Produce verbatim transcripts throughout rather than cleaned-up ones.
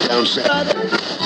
Down south.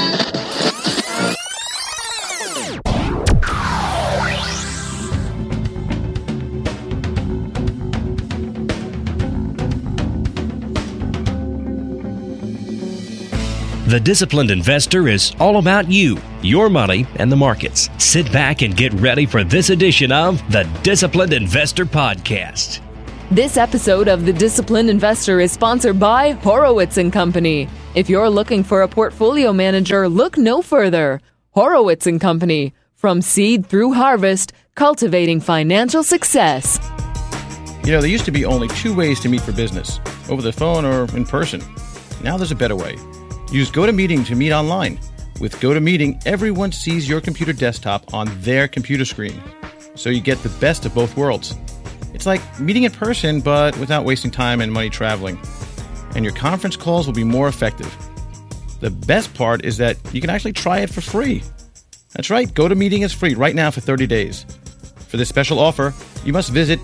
The Disciplined Investor is all about you, your money, and the markets. Sit back and get ready for this edition of the Disciplined Investor Podcast. This episode of The Disciplined Investor is sponsored by Horowitz and Company. If you're looking for a portfolio manager, look no further. Horowitz and Company. From seed through harvest, cultivating financial success. You know, there used to be only two ways to meet for business, over the phone or in person. Now there's a better way. Use GoToMeeting to meet online. With GoToMeeting, everyone sees your computer desktop on their computer screen, so you get the best of both worlds. It's like meeting in person, but without wasting time and money traveling. And your conference calls will be more effective. The best part is that you can actually try it for free. That's right, GoToMeeting is free right now for thirty days. For this special offer, you must visit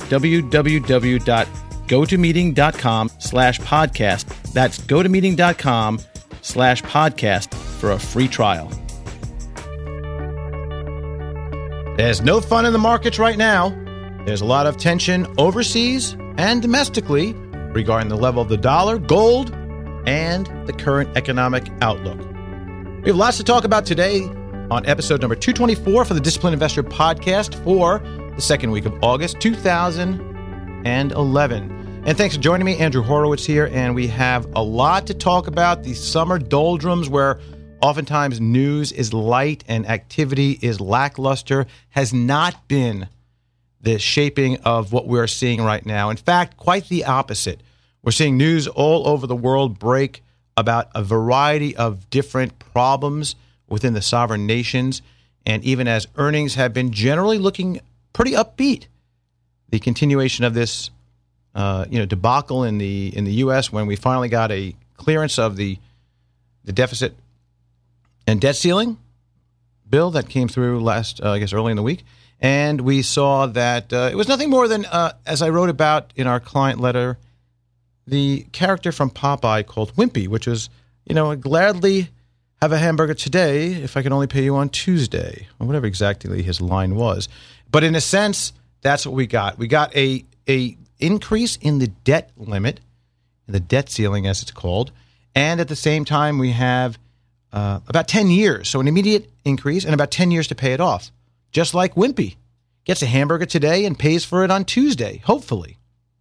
www.gotomeeting.com slash podcast. That's gotomeeting.com slash podcast for a free trial. There's no fun in the markets right now. There's a lot of tension overseas and domestically regarding the level of the dollar, gold, and the current economic outlook. We have lots to talk about today on episode number two twenty-four for the Disciplined Investor Podcast for the second week of August two thousand eleven. And thanks for joining me. Andrew Horowitz here, and we have a lot to talk about. The summer doldrums where oftentimes news is light and activity is lackluster has not been the shaping of what we're seeing right now. In fact, quite the opposite. We're seeing news all over the world break about a variety of different problems within the sovereign nations, and even as earnings have been generally looking pretty upbeat, the continuation of this Uh, you know, debacle in the in the U S when we finally got a clearance of the the deficit and debt ceiling bill that came through last, uh, I guess, early in the week, and we saw that uh, it was nothing more than, uh, as I wrote about in our client letter, the character from Popeye called Wimpy, which was, you know, I'd gladly have a hamburger today if I can only pay you on Tuesday, or whatever exactly his line was. But in a sense, that's what we got. We got a a increase in the debt limit, the debt ceiling as it's called, and at the same time we have uh, about ten years, so an immediate increase and about ten years to pay it off, just like Wimpy gets a hamburger today and pays for it on Tuesday, hopefully.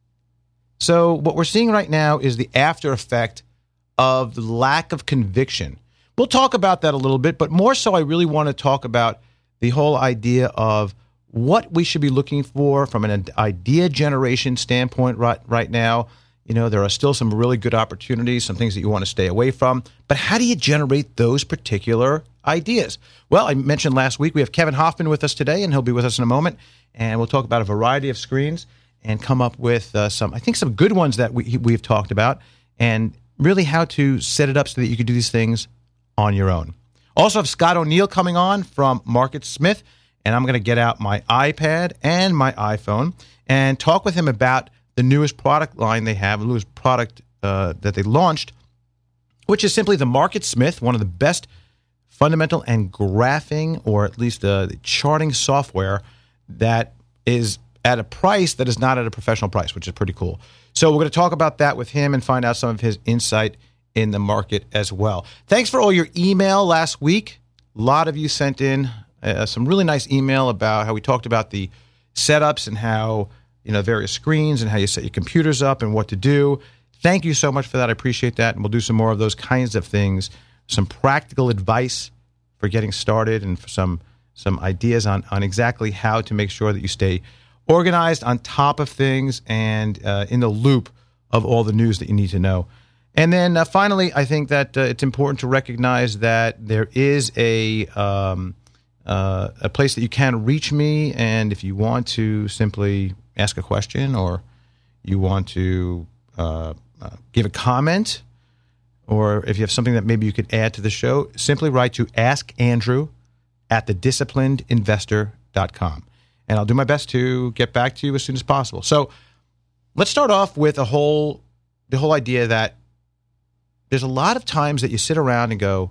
So what we're seeing right now is the after effect of the lack of conviction. We'll talk about that a little bit, but more so I really want to talk about the whole idea of what we should be looking for from an idea generation standpoint right, right now. You know, there are still some really good opportunities, some things that you want to stay away from. But how do you generate those particular ideas? Well, I mentioned last week we have Kevin Hoffman with us today, and he'll be with us in a moment. And we'll talk about a variety of screens and come up with uh, some, I think, some good ones that we, we've talked about, and really how to set it up so that you can do these things on your own. Also have Scott O'Neill coming on from Market Smith. And I'm going to get out my iPad and my iPhone and talk with him about the newest product line they have, the newest product uh, that they launched, which is simply the Market Smith, one of the best fundamental and graphing, or at least uh, the charting software that is at a price that is not at a professional price, which is pretty cool. So we're going to talk about that with him and find out some of his insight in the market as well. Thanks for all your email last week. A lot of you sent in Uh, some really nice email about how we talked about the setups and how, you know, various screens and how you set your computers up and what to do. Thank you so much for that. I appreciate that. And we'll do some more of those kinds of things, some practical advice for getting started and for some some ideas on, on exactly how to make sure that you stay organized, on top of things, and uh, in the loop of all the news that you need to know. And then uh, finally, I think that uh, it's important to recognize that there is a... Um, Uh, a place that you can reach me, and if you want to simply ask a question, or you want to uh, uh, give a comment, or if you have something that maybe you could add to the show, simply write to ask andrew at the disciplined investor dot com, and I'll do my best to get back to you as soon as possible. So let's start off with a whole the whole idea that there's a lot of times that you sit around and go,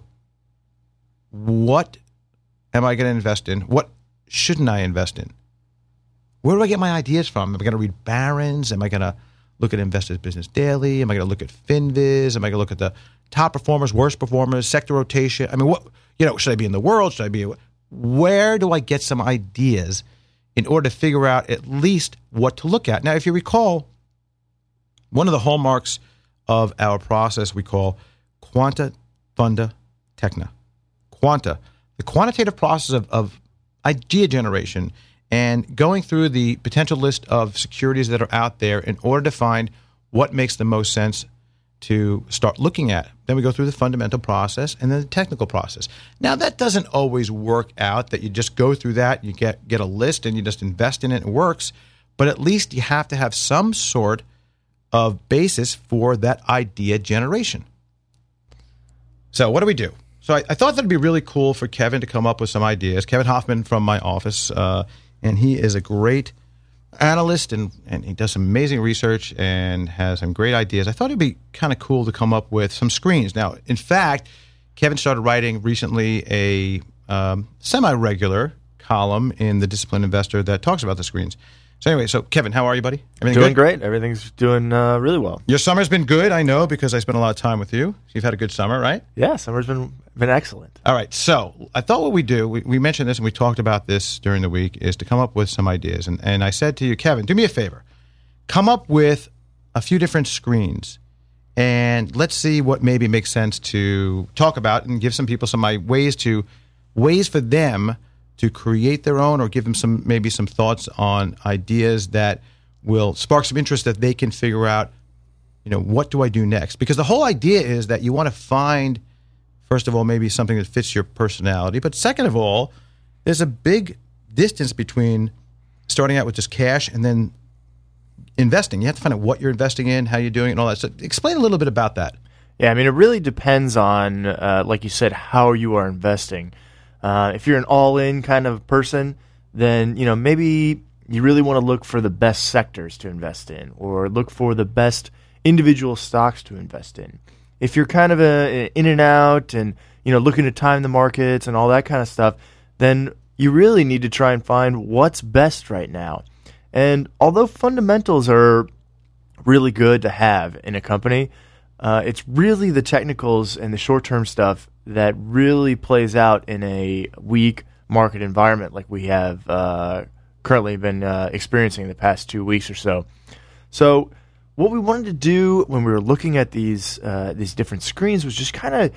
what am I going to invest in? What shouldn't I invest in? Where do I get my ideas from? Am I going to read Barron's? Am I going to look at Investors Business Daily? Am I going to look at FinViz? Am I going to look at the top performers, worst performers, sector rotation? I mean, what, you know, should I be in the world? Should I be, where do I get some ideas in order to figure out at least what to look at? Now, if you recall, one of the hallmarks of our process we call Quanta Funda Techna. Quanta, the quantitative process of, of idea generation and going through the potential list of securities that are out there in order to find what makes the most sense to start looking at. Then we go through the fundamental process and then the technical process. Now, that doesn't always work out, that you just go through that, you get, get a list, and you just invest in it, and it works. But at least you have to have some sort of basis for that idea generation. So what do we do? So I, I thought that it'd be really cool for Kevin to come up with some ideas. Kevin Hoffman from my office, uh, and he is a great analyst, and, and he does some amazing research and has some great ideas. I thought it'd be kind of cool to come up with some screens. Now, in fact, Kevin started writing recently a um, semi-regular column in the Disciplined Investor that talks about the screens. So anyway, so Kevin, how are you, buddy? Everything doing good? Great. Everything's doing uh, really well. Your summer's been good, I know, because I spent a lot of time with you. You've had a good summer, right? Yeah, summer's been been excellent. All right, so I thought what we do, we, we mentioned this and we talked about this during the week, is to come up with some ideas. And, and I said to you, Kevin, do me a favor. Come up with a few different screens, and let's see what maybe makes sense to talk about and give some people some ways to ways for them to create their own, or give them some maybe some thoughts on ideas that will spark some interest that they can figure out, you know, what do I do next? Because the whole idea is that you want to find, first of all, maybe something that fits your personality. But second of all, there's a big distance between starting out with just cash and then investing. You have to find out what you're investing in, how you're doing it, and all that. So explain a little bit about that. Yeah, I mean, it really depends on, uh, like you said, how you are investing. Uh, if you're an all-in kind of person, then, you know, maybe you really want to look for the best sectors to invest in, or look for the best individual stocks to invest in. If you're kind of a, a in and out and, you know, looking to time the markets and all that kind of stuff, then you really need to try and find what's best right now. And although fundamentals are really good to have in a company, uh, it's really the technicals and the short-term stuff that really plays out in a weak market environment like we have uh, currently been uh, experiencing in the past two weeks or so. So what we wanted to do when we were looking at these uh, these different screens was just kind of,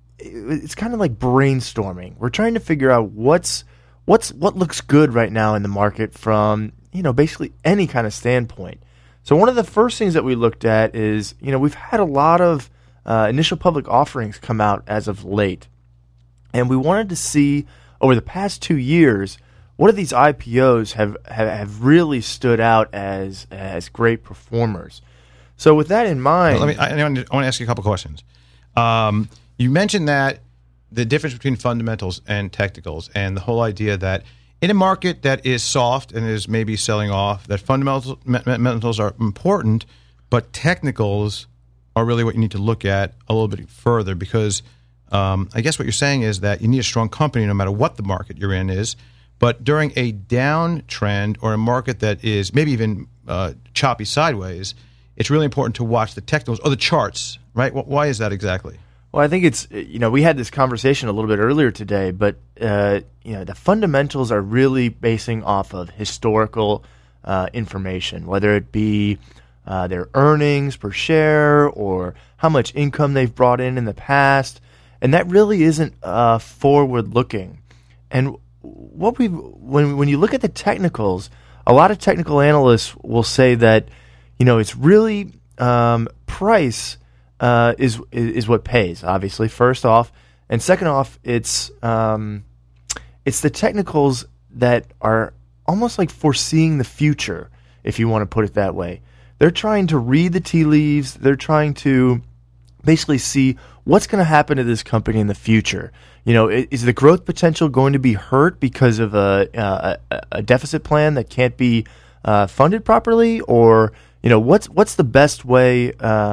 it's kind of like brainstorming. We're trying to figure out what's what's what looks good right now in the market from, you know, basically any kind of standpoint. So one of the first things that we looked at is, you know, we've had a lot of Uh, initial public offerings come out as of late. And we wanted to see, over the past two years, what of these I P Os have, have, have really stood out as as great performers. So with that in mind... Well, let me, I, I want to ask you a couple questions. Um, you mentioned that the difference between fundamentals and technicals, and the whole idea that in a market that is soft and is maybe selling off, that fundamentals, fundamentals are important, but technicals are really what you need to look at a little bit further, because um, I guess what you're saying is that you need a strong company no matter what the market you're in is. But during a downtrend or a market that is maybe even uh, choppy sideways, it's really important to watch the technicals or the charts, right? Why is that exactly? Well, I think it's, you know, we had this conversation a little bit earlier today, but, uh, you know, the fundamentals are really basing off of historical uh, information, whether it be Uh, their earnings per share or how much income they've brought in in the past, and that really isn't uh, forward-looking. And what we when when you look at the technicals, a lot of technical analysts will say that, you know, it's really um, price uh, is is what pays. Obviously, first off, and second off, it's um, it's the technicals that are almost like foreseeing the future, if you want to put it that way. They're trying to read the tea leaves. They're trying to basically see what's going to happen to this company in the future. You know, is the growth potential going to be hurt because of a a, a deficit plan that can't be uh, funded properly, or, you know, what's what's the best way um,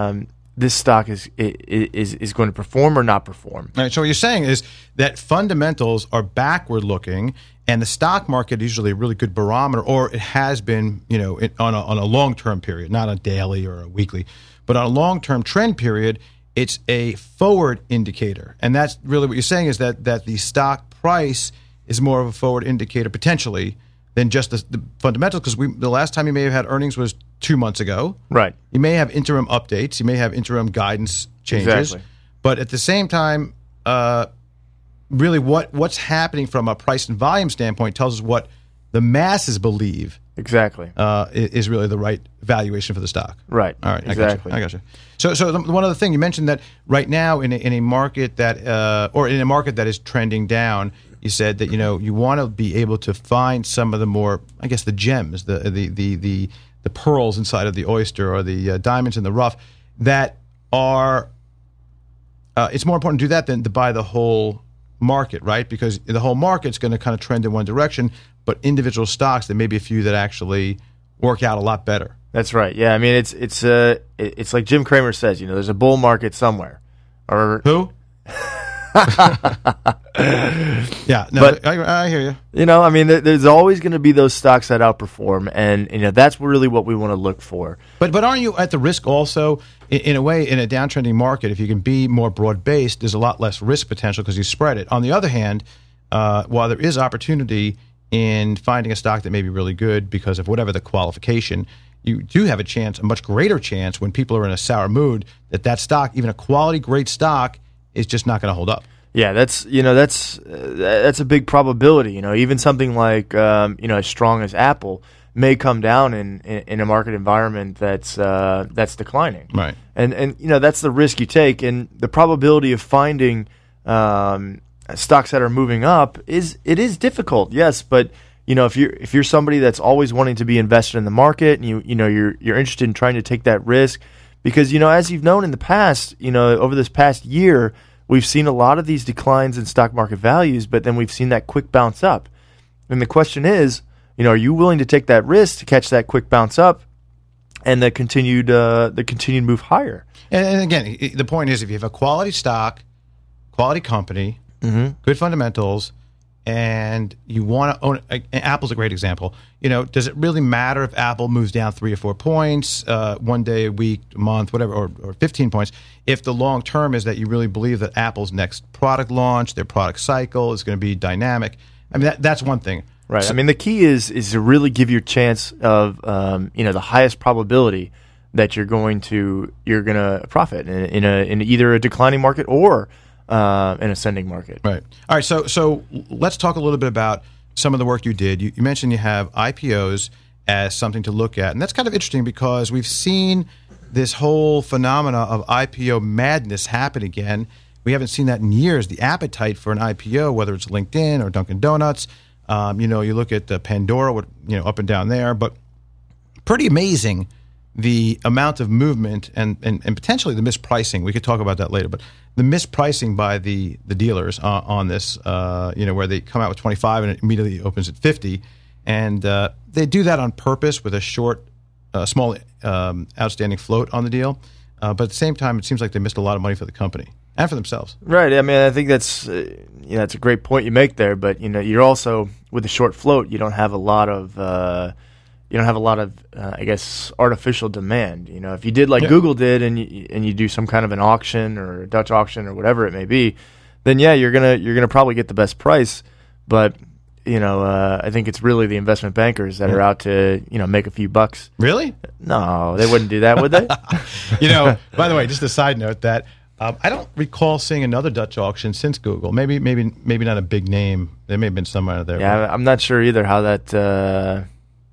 this stock is is is going to perform or not perform. All right, so what you're saying is that fundamentals are backward looking, and the stock market is usually a really good barometer, or it has been, you know, it, on a, on a long term period, not a daily or a weekly, but on a long term trend period, it's a forward indicator, and that's really what you're saying is that that the stock price is more of a forward indicator potentially than just the, the fundamentals, because we the last time you may have had earnings was two months ago. Right. You may have interim updates. You may have interim guidance changes. Exactly. But at the same time, uh, really what what's happening from a price and volume standpoint tells us what the masses believe Exactly. uh, is, is really the right valuation for the stock. Right. All right. Exactly. I got you. I got you. So, so the, one other thing you mentioned that right now in a, in a market that uh, or in a market that is trending down, you said that you know you want to be able to find some of the more, I guess, the gems, the the the the, the pearls inside of the oyster, or the uh, diamonds in the rough, that are. Uh, it's more important to do that than to buy the whole market, right? Because the whole market's going to kind of trend in one direction, but individual stocks, there may be a few that actually work out a lot better. That's right. Yeah, I mean it's it's uh it's like Jim Cramer says, you know, there's a bull market somewhere. Or who? yeah, no, but, I, I hear you. You know, I mean, there's always going to be those stocks that outperform, and you know that's really what we want to look for. But but aren't you at the risk also, in, in a way, in a downtrending market, if you can be more broad based, there's a lot less risk potential because you spread it. On the other hand, uh, while there is opportunity in finding a stock that may be really good because of whatever the qualification, you do have a chance, a much greater chance, when people are in a sour mood, that that stock, even a quality great stock, is just not going to hold up. Yeah, that's you know that's uh, that's a big probability. You know, even something like um, you know as strong as Apple may come down in, in, in a market environment that's uh, that's declining. Right. And and you know that's the risk you take, and the probability of finding um, stocks that are moving up is it is difficult. Yes, but you know if you're if you're somebody that's always wanting to be invested in the market, and you you know you're you're interested in trying to take that risk, because you know as you've known in the past, you know over this past year, we've seen a lot of these declines in stock market values, but then we've seen that quick bounce up. And the question is, you know, are you willing to take that risk to catch that quick bounce up and the continued uh, the continued move higher? And, and again, the point is, if you have a quality stock, quality company, mm-hmm. good fundamentals, and you want to own it, Apple's a great example. You know, does it really matter if Apple moves down three or four points, uh, one day, a week, a month, whatever, or, or fifteen points, if the long term is that you really believe that Apple's next product launch, their product cycle is going to be dynamic? I mean, that, that's one thing. Right. So, I mean, the key is is to really give your chance of um, you know the highest probability that you're going to you're going to profit in, in a in either a declining market or uh, an ascending market. Right. All right. So so let's talk a little bit about some of the work you did. You, you mentioned you have I P Os as something to look at, and that's kind of interesting because we've seen this whole phenomena of I P O madness happen again. We haven't seen that in years. The appetite for an I P O, whether it's LinkedIn or Dunkin' Donuts, um, you know, you look at uh, Pandora, what, you know, up and down there, but pretty amazing the amount of movement and, and, and potentially the mispricing. We could talk about that later, but the mispricing by the the dealers uh, on this, uh, you know, where they come out with twenty-five and it immediately opens at fifty, and uh, they do that on purpose with a short, uh, small, um, outstanding float on the deal. Uh, but at the same time, it seems like they missed a lot of money for the company and for themselves. Right. I mean, I think that's uh, you know, that's a great point you make there. But you know, you're also with the short float, you don't have a lot of uh, you don't have a lot of uh, I guess artificial demand. You know, if you did like yeah. Google did, and you, and you do some kind of an auction or a Dutch auction or whatever it may be, then yeah, you're gonna you're gonna probably get the best price. But you know, uh, I think it's really the investment bankers that yeah. are out to you know make a few bucks. Really? No, they wouldn't do that, would they? You know, by the way, just a side note that um, I don't recall seeing another Dutch auction since Google. Maybe, maybe, maybe not a big name. There may have been somewhere out there. Yeah, I'm not sure either how that. Uh,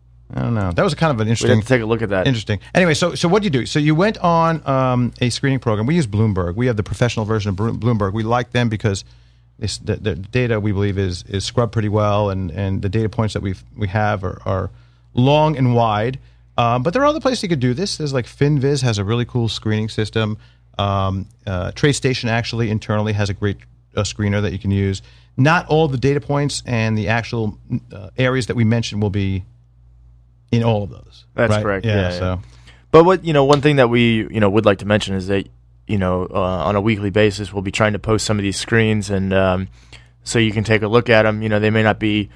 I don't know. That was kind of an We'd interesting. have to take a look at that. Interesting. Anyway, so so what did you do? So you went on um, a screening program. We use Bloomberg. We have the professional version of Bloomberg. We like them because it's, the, the data we believe is is scrubbed pretty well, and, and the data points that we we have are, are long and wide. Um, but there are other places you could do this. There's like FinViz has a really cool screening system. Um, uh, TradeStation actually internally has a great uh, screener that you can use. Not all the data points and the actual uh, areas that we mentioned will be in all of those. That's right? correct. Yeah. Yeah, so, yeah. But what you know, one thing that we you know would like to mention is that you know uh, on a weekly basis we'll be trying to post some of these screens, and um, so you can take a look at them. You know, they may not be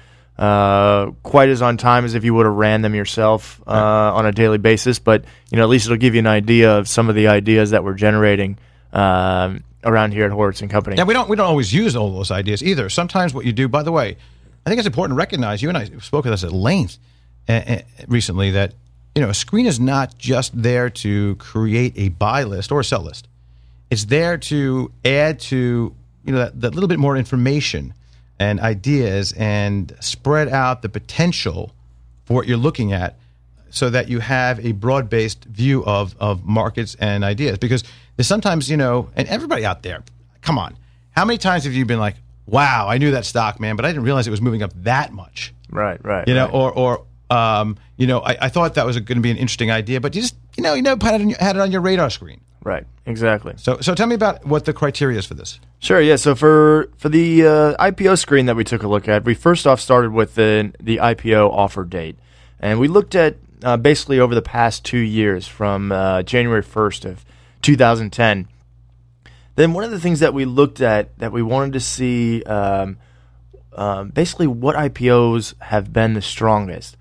uh, quite as on time as if you would have ran them yourself uh, right. on a daily basis, but you know at least it'll give you an idea of some of the ideas that we're generating um, around here at Horowitz and Company. Yeah, we don't we don't always use all those ideas either. Sometimes what you do, by the way, I think it's important to recognize. You and I spoke of this at length uh, uh, recently that. You know, a screen is not just there to create a buy list or a sell list. It's there to add to, you know, that, that little bit more information and ideas and spread out the potential for what you're looking at so that you have a broad-based view of, of markets and ideas. Because there's sometimes, you know, and everybody out there, come on, how many times have you been like, wow, I knew that stock, man, but I didn't realize it was moving up that much. Right, right. You know, right. or, or Um, you know, I, I thought that was going to be an interesting idea, but you just, you know, you never had it, on your, had it on your radar screen. Right, exactly. So, so tell me about what the criteria is for this. Sure, yeah. So for for the uh, I P O screen that we took a look at, we first off started with the the I P O offer date, and we looked at uh, basically over the past two years from uh, January first of two thousand ten. Then one of the things that we looked at that we wanted to see, um, um, basically what I P Os have been the strongest.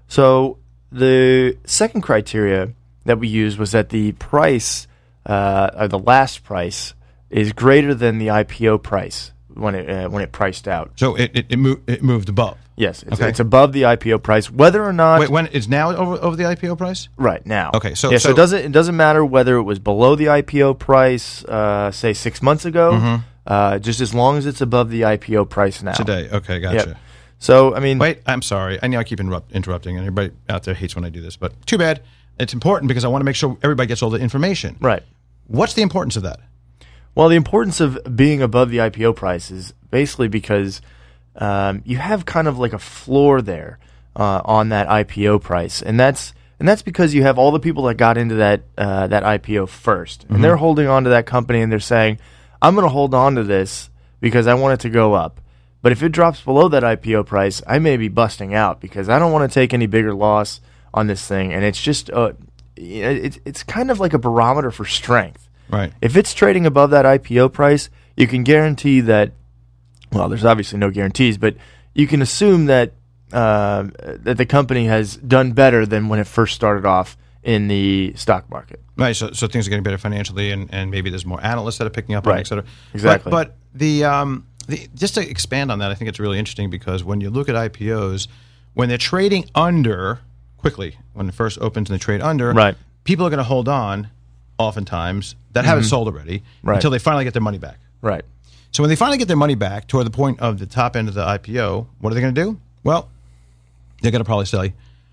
So the second criteria that we used was that the price, uh, or the last price, is greater than the I P O price when it uh, when it priced out. So it it, it, moved, it moved above. Yes, it's, okay. it's above the I P O price, whether or not. Wait, when it's now over over the I P O price? Right now. Okay, so yeah, so, so it doesn't it doesn't matter whether it was below the I P O price, uh, say six months ago, mm-hmm. uh, just as long as it's above the I P O price now. Today, okay, gotcha. Yep. So, I mean... Wait, I'm sorry. I know I keep interrupt, interrupting, and everybody out there hates when I do this, but too bad. It's important because I want to make sure everybody gets all the information. Right. What's the importance of that? Well, the importance of being above the I P O price is basically because um, you have kind of like a floor there uh, on that I P O price, and that's and that's because you have all the people that got into that uh, that I P O first, and mm-hmm. they're holding on to that company, and they're saying, "I'm going to hold on to this because I want it to go up." But if it drops below that I P O price, I may be busting out because I don't want to take any bigger loss on this thing. And it's just, uh, it's it's kind of like a barometer for strength. Right. If it's trading above that I P O price, you can guarantee that, well, there's obviously no guarantees, but you can assume that uh, that the company has done better than when it first started off in the stock market. Right, so so things are getting better financially, and, and maybe there's more analysts that are picking up on right. it, et cetera. Exactly. But, but the... Um, The, just to expand on that, I think it's really interesting because when you look at I P Os, when they're trading under, quickly, when it first opens and they trade under, right. people are going to hold on, oftentimes, that mm-hmm. haven't sold already, right. until they finally get their money back. Right. So when they finally get their money back toward the point of the top end of the I P O, what are they going to do? Well, they're going to probably say,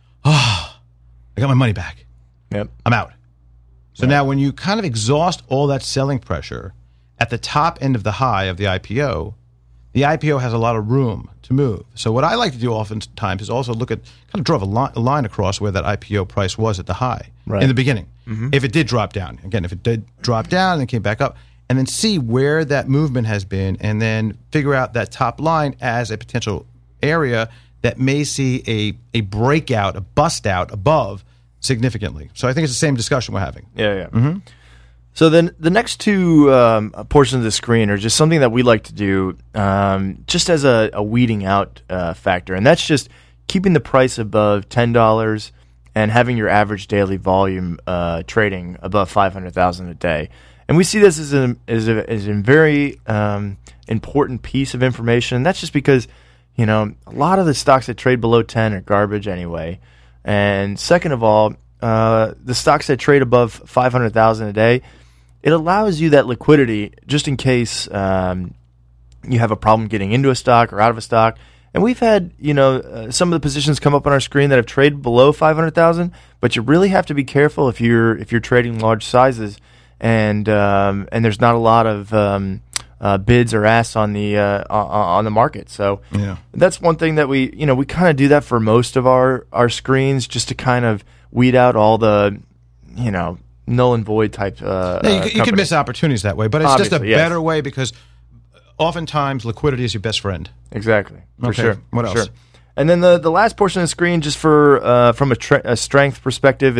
oh, I got my money back. Yep. I'm out. So right. now when you kind of exhaust all that selling pressure at the top end of the high of the I P O, the I P O has a lot of room to move. So what I like to do oftentimes is also look at, kind of draw a line, a line across where that I P O price was at the high right. in the beginning. Mm-hmm. If it did drop down, again, if it did drop down and then came back up, and then see where that movement has been, and then figure out that top line as a potential area that may see a, a breakout, a bust out above significantly. So I think it's the same discussion we're having. Yeah, yeah. Mm-hmm. So then the next two um, portions of the screen are just something that we like to do um, just as a, a weeding out uh, factor, and that's just keeping the price above ten dollars and having your average daily volume uh, trading above five hundred thousand a day. And we see this as a, as a, as a very um, important piece of information, and that's just because, you know, a lot of the stocks that trade below ten are garbage anyway. And second of all, uh, the stocks that trade above five hundred thousand a day, it allows you that liquidity just in case um, you have a problem getting into a stock or out of a stock. And we've had, you know, uh, some of the positions come up on our screen that have traded below five hundred thousand, but you really have to be careful if you're if you're trading large sizes, and um, and there's not a lot of um, uh, bids or asks on the uh, on the market. So yeah. that's one thing that we, you know, we kind of do that for most of our our screens, just to kind of weed out all the, you know, null and void type. Uh, no, you, uh, you can miss opportunities that way, but it's Obviously, just a yes. better way because oftentimes liquidity is your best friend. Exactly, for okay. sure. What for else? Sure. And then the the last portion of the screen, just for uh, from a, tra- a strength perspective, is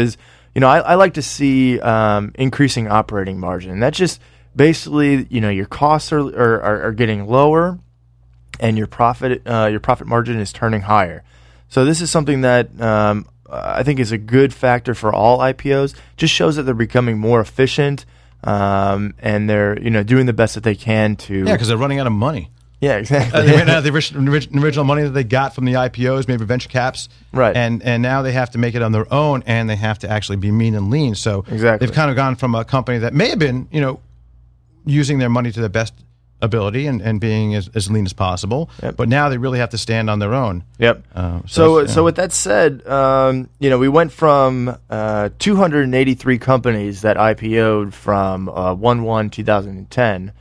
you know, I, I like to see um, increasing operating margin. And that's just basically, you know, your costs are are, are, are getting lower, and your profit uh, your profit margin is turning higher. So this is something that um, I think is a good factor for all I P Os. Just shows that they're becoming more efficient, um, and they're you know doing the best that they can to. Yeah, because they're running out of money. Yeah, exactly. Uh, they ran out of the original, original money that they got from the I P Os, maybe venture caps, right? And and now they have to make it on their own, and they have to actually be mean and lean. So exactly. they've kind of gone from a company that may have been, you know, using their money to their best ability and, and being as, as lean as possible, yep. but now they really have to stand on their own. Yep. Uh, so so, yeah. so with that said, um, you know, we went from uh, two hundred eighty-three companies that I P O'd from uh, one one twenty ten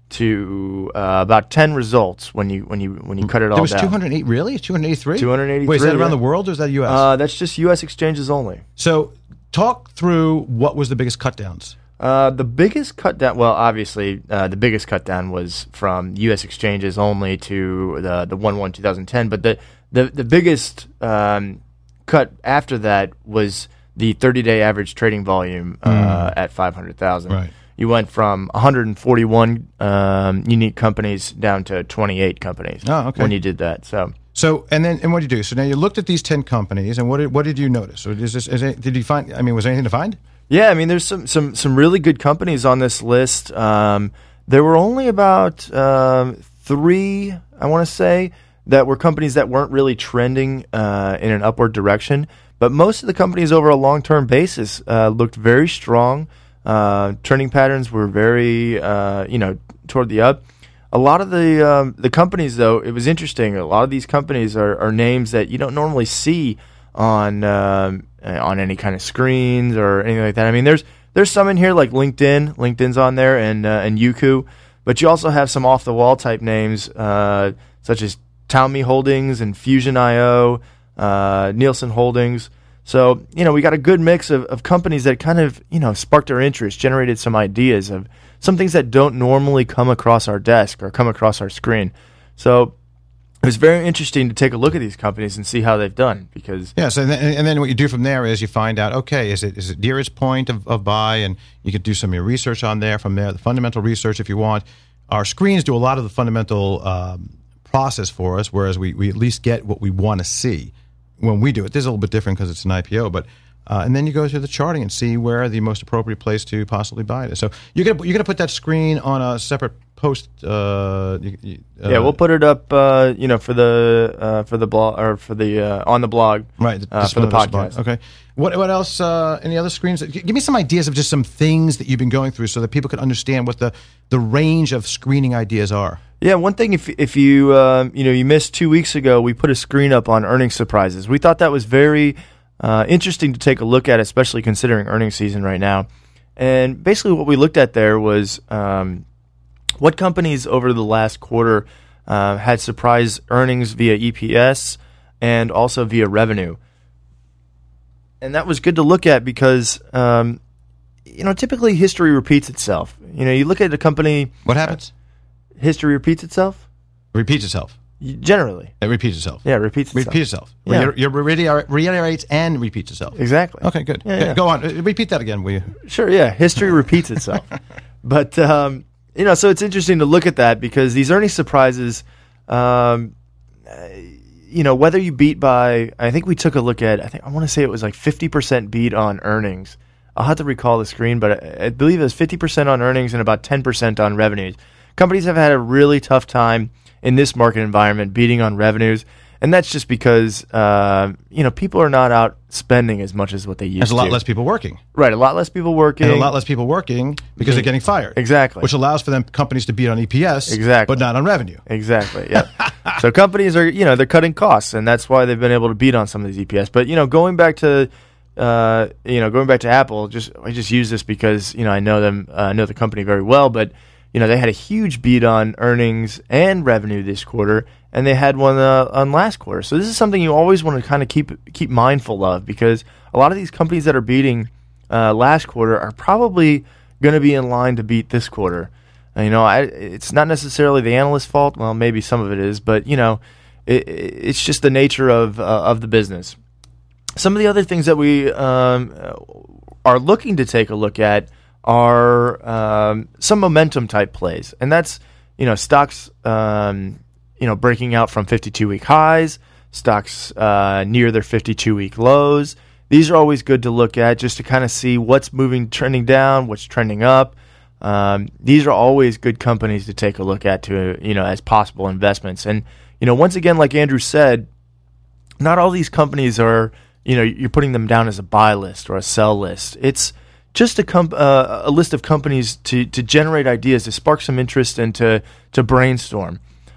to uh, about ten results when you when you when you cut it all down. There was two hundred eight, really? two hundred eighty-three? two hundred eighty-three. Wait, is that around yeah. the world or is that U S? Uh, that's just U S exchanges only. So talk through what was the biggest cut downs. Uh, the biggest cut down, well, obviously, uh, the biggest cut down was from U S exchanges only to the the one one twenty ten. But the the the biggest um, cut after that was the thirty-day average trading volume uh, mm. at five hundred thousand. Right. You went from one hundred forty-one um, unique companies down to twenty-eight companies. Oh, okay. When you did that, so. So and then and what did you do? So now you looked at these ten companies, and what did what did you notice? Or is this is it, did you find? I mean, was there anything to find? Yeah, I mean, there's some, some, some really good companies on this list. Um, there were only about um, three, I want to say, that were companies that weren't really trending uh, in an upward direction. But most of the companies over a long-term basis uh, looked very strong. Uh, trending patterns were very, uh, you know, toward the up. A lot of the um, the companies, though, it was interesting. A lot of these companies are, are names that you don't normally see on um, on any kind of screens or anything like that. I mean, there's there's some in here like LinkedIn. LinkedIn's on there, and uh, and Youku. But you also have some off the wall type names uh, such as Taomi Holdings and Fusion dot I O, uh, Nielsen Holdings. So you know we got a good mix of, of companies that kind of you know sparked our interest, generated some ideas of some things that don't normally come across our desk or come across our screen. So it was very interesting to take a look at these companies and see how they've done. Because yes, and then, and then what you do from there is you find out, okay, is it is it nearest point of, of buy, and you could do some of your research on there. From there, the fundamental research if you want. Our screens do a lot of the fundamental um, process for us, whereas we, we at least get what we want to see when we do it. This is a little bit different because it's an I P O, but uh, and then you go through the charting and see where the most appropriate place to possibly buy it is. So you're gonna you're gonna put that screen on a separate post. Uh, you, you, uh, yeah, we'll put it up. Uh, you know, for the uh, for the blog or for the uh, on the blog, right? Uh, for the podcast. Okay. What what else? Uh, any other screens? Give me some ideas of just some things that you've been going through, so that people can understand what the, the range of screening ideas are. Yeah, one thing if if you um, you know you missed two weeks ago, we put a screen up on earnings surprises. We thought that was very uh, interesting to take a look at, especially considering earnings season right now. And basically, what we looked at there was um, what companies over the last quarter uh, had surprise earnings via E P S and also via revenue. And that was good to look at because, um, you know, typically history repeats itself. You know, you look at a company. What happens? History repeats itself? It repeats itself. Generally. It repeats itself. Yeah, it repeats itself. Repeats itself. Yeah. Re- re- reiterates and repeats itself. Exactly. Okay, good. Yeah, okay, yeah. Go on. Uh, Repeat that again, will you? Sure, yeah. History repeats itself. But, um, you know, so it's interesting to look at that because these earnings surprises, um, uh, you know, whether you beat by, I think we took a look at, I think I want to say it was like fifty percent beat on earnings. I'll have to recall the screen, but I, I believe it was fifty percent on earnings and about ten percent on revenues. Companies have had a really tough time in this market environment beating on revenues, and that's just because, uh, you know, people are not out spending as much as what they used to. There's a lot less people working. Right, a lot less people working. And a lot less people working because they're getting fired. Exactly. Which allows for them companies to beat on E P S, exactly, but not on revenue. Exactly, yeah. So companies are, you know, they're cutting costs, and that's why they've been able to beat on some of these E P S. But, you know, going back to, uh, you know, going back to Apple, just I just use this because, you know, I know them, uh, know the company very well, but, you know, they had a huge beat on earnings and revenue this quarter, and they had one uh, on last quarter. So this is something you always want to kind of keep keep mindful of because a lot of these companies that are beating uh, last quarter are probably going to be in line to beat this quarter. Uh, you know, I, it's not necessarily the analyst's fault. Well, maybe some of it is, but you know, it, it's just the nature of uh, of the business. some of the other things that we um, are looking to take a look at are um, some momentum type plays, and that's you know stocks um, you know breaking out from fifty-two week highs, stocks uh, near their fifty-two week lows. These are always good to look at just to kind of see what's moving, trending down, what's trending up. Um, these are always good companies to take a look at to you know as possible investments. And you know once again, like Andrew said, not all these companies are you know you're putting them down as a buy list or a sell list. It's just a comp- uh, a list of companies to to generate ideas, to spark some interest, and to to brainstorm.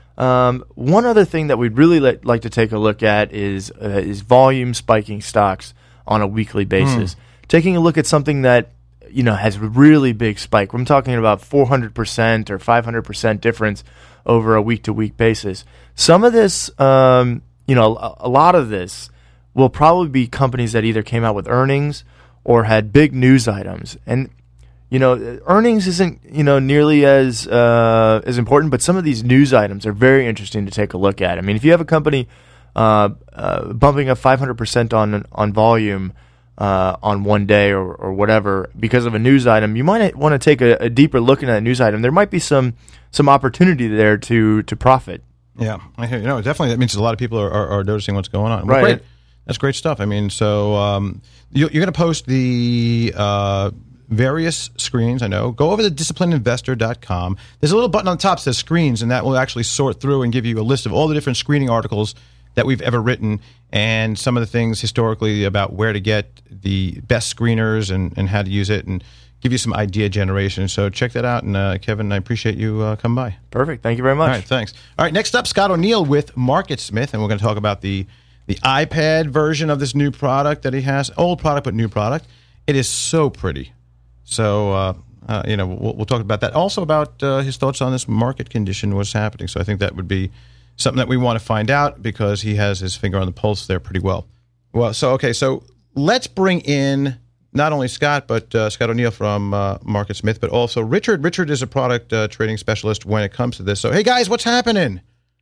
Um, one other thing that we'd really li- like to take a look at is uh, is volume spiking stocks on a weekly basis. Mm. Taking a look at something that you know has a really big spike. I'm talking about four hundred percent or five hundred percent difference over a week to week basis. Some of this, um, you know, a, a lot of this will probably be companies that either came out with earnings or had big news items. And, you know, earnings isn't, you know, nearly as uh, as important, but some of these news items are very interesting to take a look at. I mean, if you have a company uh, uh, bumping up five hundred percent on on volume uh, on one day or, or whatever because of a news item, you might want to take a, a deeper look at that news item. There might be some some opportunity there to to profit. Yeah, I hear you. know, definitely that means a lot of people are, are, are noticing what's going on. Well, right. Great. That's great stuff. I mean, so um, you, you're going to post the uh, various screens, I know. Go over to disciplined investor dot com. There's a little button on the top that says screens, and that will actually sort through and give you a list of all the different screening articles that we've ever written and some of the things historically about where to get the best screeners and, and how to use it and give you some idea generation. So check that out. And uh, Kevin, I appreciate you uh, coming by. Perfect. Thank you very much. All right, thanks. All right, next up, Scott O'Neill with MarketSmith, and we're going to talk about the the iPad version of this new product that he has. Old product, but new product. It is so pretty. So, uh, uh, you know, we'll, we'll talk about that. Also about uh, his thoughts on this market condition, what's happening. So I think that would be something that we want to find out because he has his finger on the pulse there pretty well. Well, so, okay, so let's bring in not only Scott, but uh, Scott O'Neill from uh, MarketSmith, but also Richard. Richard is a product uh, trading specialist when it comes to this. So, hey, guys, what's happening?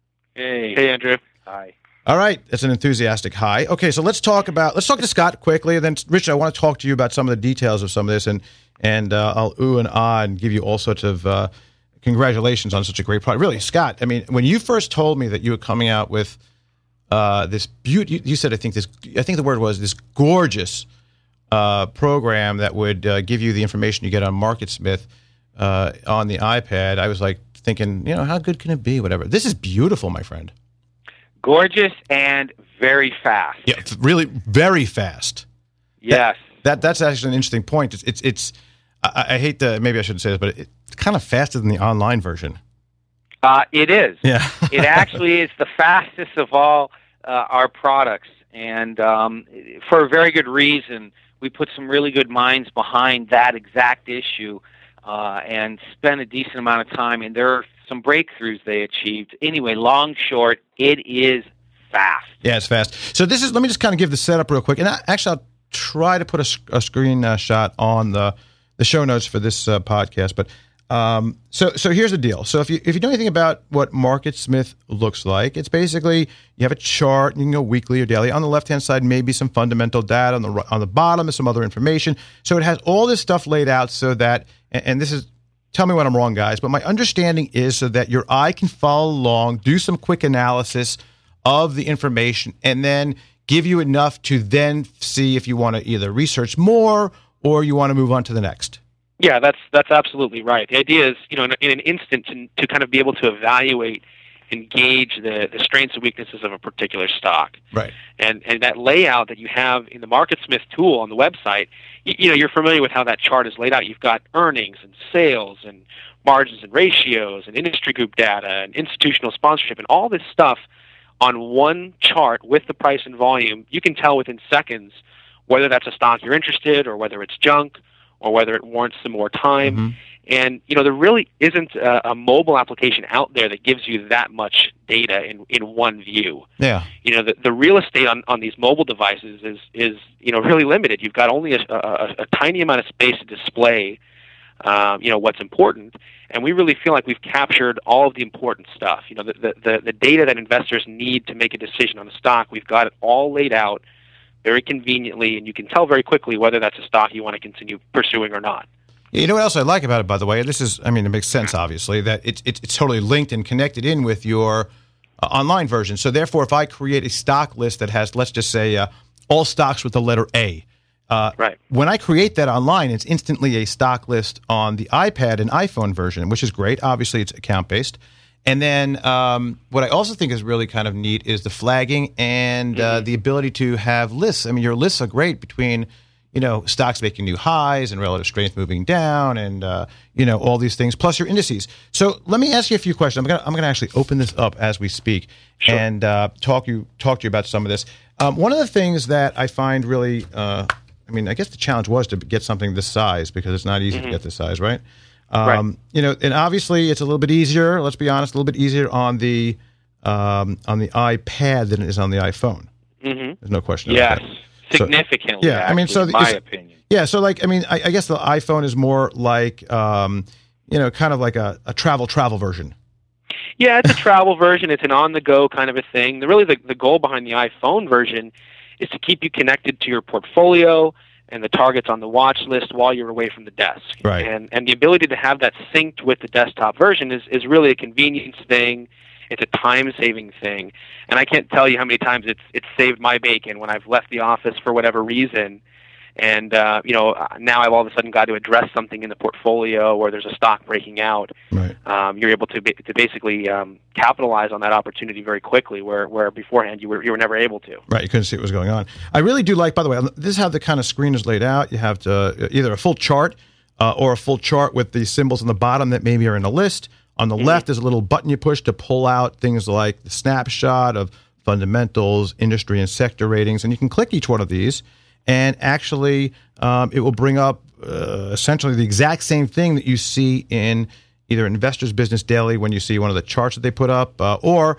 Hey. Hey, Andrew. Hi. All right, that's an enthusiastic hi. Okay, so let's talk about let's talk to Scott quickly, and then Richard, I want to talk to you about some of the details of some of this, and and uh, I'll ooh and ah and give you all sorts of uh, congratulations on such a great product. Really, Scott, I mean, when you first told me that you were coming out with uh, this beauty, you, you said I think this, I think the word was this gorgeous uh, program that would uh, give you the information you get on MarketSmith uh, on the iPad. I was like thinking, you know, how good can it be? Whatever. This is beautiful, my friend. Gorgeous and very fast. Yeah, really, very fast. Yes, that, that that's actually an interesting point. It's it's, it's I, I hate to maybe I shouldn't say this, but it's kind of faster than the online version. Uh, it is. Yeah, it actually is the fastest of all uh, our products, and um, for a very good reason. We put some really good minds behind that exact issue, uh, and spent a decent amount of time. And there are some breakthroughs they achieved. Anyway, long short, it is fast. Yeah, it's fast. So this is. Let me just kind of give the setup real quick, and I, actually, I'll try to put a, a screen uh, shot on the the show notes for this uh, podcast. But um, so so here's the deal. So if you if you know anything about what MarketSmith looks like, it's basically you have a chart. You can go weekly or daily. On the left hand side, maybe some fundamental data. On the on the bottom is some other information. So it has all this stuff laid out so that, and, and this is. Tell me when I'm wrong, guys, but my understanding is so that your eye can follow along, do some quick analysis of the information, and then give you enough to then see if you want to either research more or you want to move on to the next. Yeah, that's that's absolutely right. The idea is, you know, in, in an instant to, to kind of be able to evaluate and gauge the, the strengths and weaknesses of a particular stock. Right. And and that layout that you have in the MarketSmith tool on the website, you, you know, you're familiar with how that chart is laid out. You've got earnings and sales and margins and ratios and industry group data and institutional sponsorship and all this stuff on one chart with the price and volume. You can tell within seconds whether that's a stock you're interested or whether it's junk or whether it warrants some more time. Mm-hmm. And, you know, there really isn't a, a mobile application out there that gives you that much data in, in one view. Yeah. You know, the, the real estate on, on these mobile devices is, is, you know, really limited. You've got only a, a, a tiny amount of space to display, um, you know, what's important. And we really feel like we've captured all of the important stuff. You know, the, the, the data that investors need to make a decision on a stock, we've got it all laid out very conveniently, and you can tell very quickly whether that's a stock you want to continue pursuing or not. You know what else I like about it, by the way? This is, I mean, it makes sense, obviously, that it's it's, it's totally linked and connected in with your uh, online version. So therefore, if I create a stock list that has, let's just say, uh, all stocks with the letter A, uh, right. when I create that online, it's instantly a stock list on the iPad and iPhone version, which is great. Obviously, it's account-based. And then um, what I also think is really kind of neat is the flagging and uh, Mm-hmm. the ability to have lists. I mean, your lists are great between, you know, stocks making new highs and relative strength moving down and, uh, you know, all these things, plus your indices. So let me ask you a few questions. I'm going to I'm gonna actually open this up as we speak Sure. and uh, talk, you, talk to you about some of this. Um, one of the things that I find really, uh, I mean, I guess the challenge was to get something this size because it's not easy Mm-hmm. to get this size, right? Um, Right. You know, and obviously it's a little bit easier. Let's be honest, a little bit easier on the um, on the iPad than it is on the iPhone. Mm-hmm. There's no question Yes, about that. So- significantly. yeah, I mean, actually, so in the- my it's- opinion. Yeah, so like, I mean, I, I guess the iPhone is more like, um, you know, kind of like a, a travel travel version. Yeah, it's a travel version. It's an on-the-go kind of a thing. The, really, the, the goal behind the iPhone version is to keep you connected to your portfolio and the targets on the watch list while you're away from the desk. Right. And and the ability to have that synced with the desktop version is, is really a convenience thing. It's a time-saving thing. And I can't tell you how many times it's it's saved my bacon when I've left the office for whatever reason. And, uh, you know, now I've all of a sudden got to address something in the portfolio or there's a stock breaking out. Right. Um, you're able to ba- to basically um, capitalize on that opportunity very quickly, where, where beforehand you were you were never able to. Right, you couldn't see what was going on. I really do like, by the way, this is how the kind of screen is laid out. You have to, either a full chart uh, or a full chart with the symbols on the bottom that maybe are in a list. On the mm-hmm. left, there's a little button you push to pull out things like the snapshot of fundamentals, industry, and sector ratings. And you can click each one of these, and actually um, it will bring up uh, essentially the exact same thing that you see in either Investors Business Daily when you see one of the charts that they put up, uh, or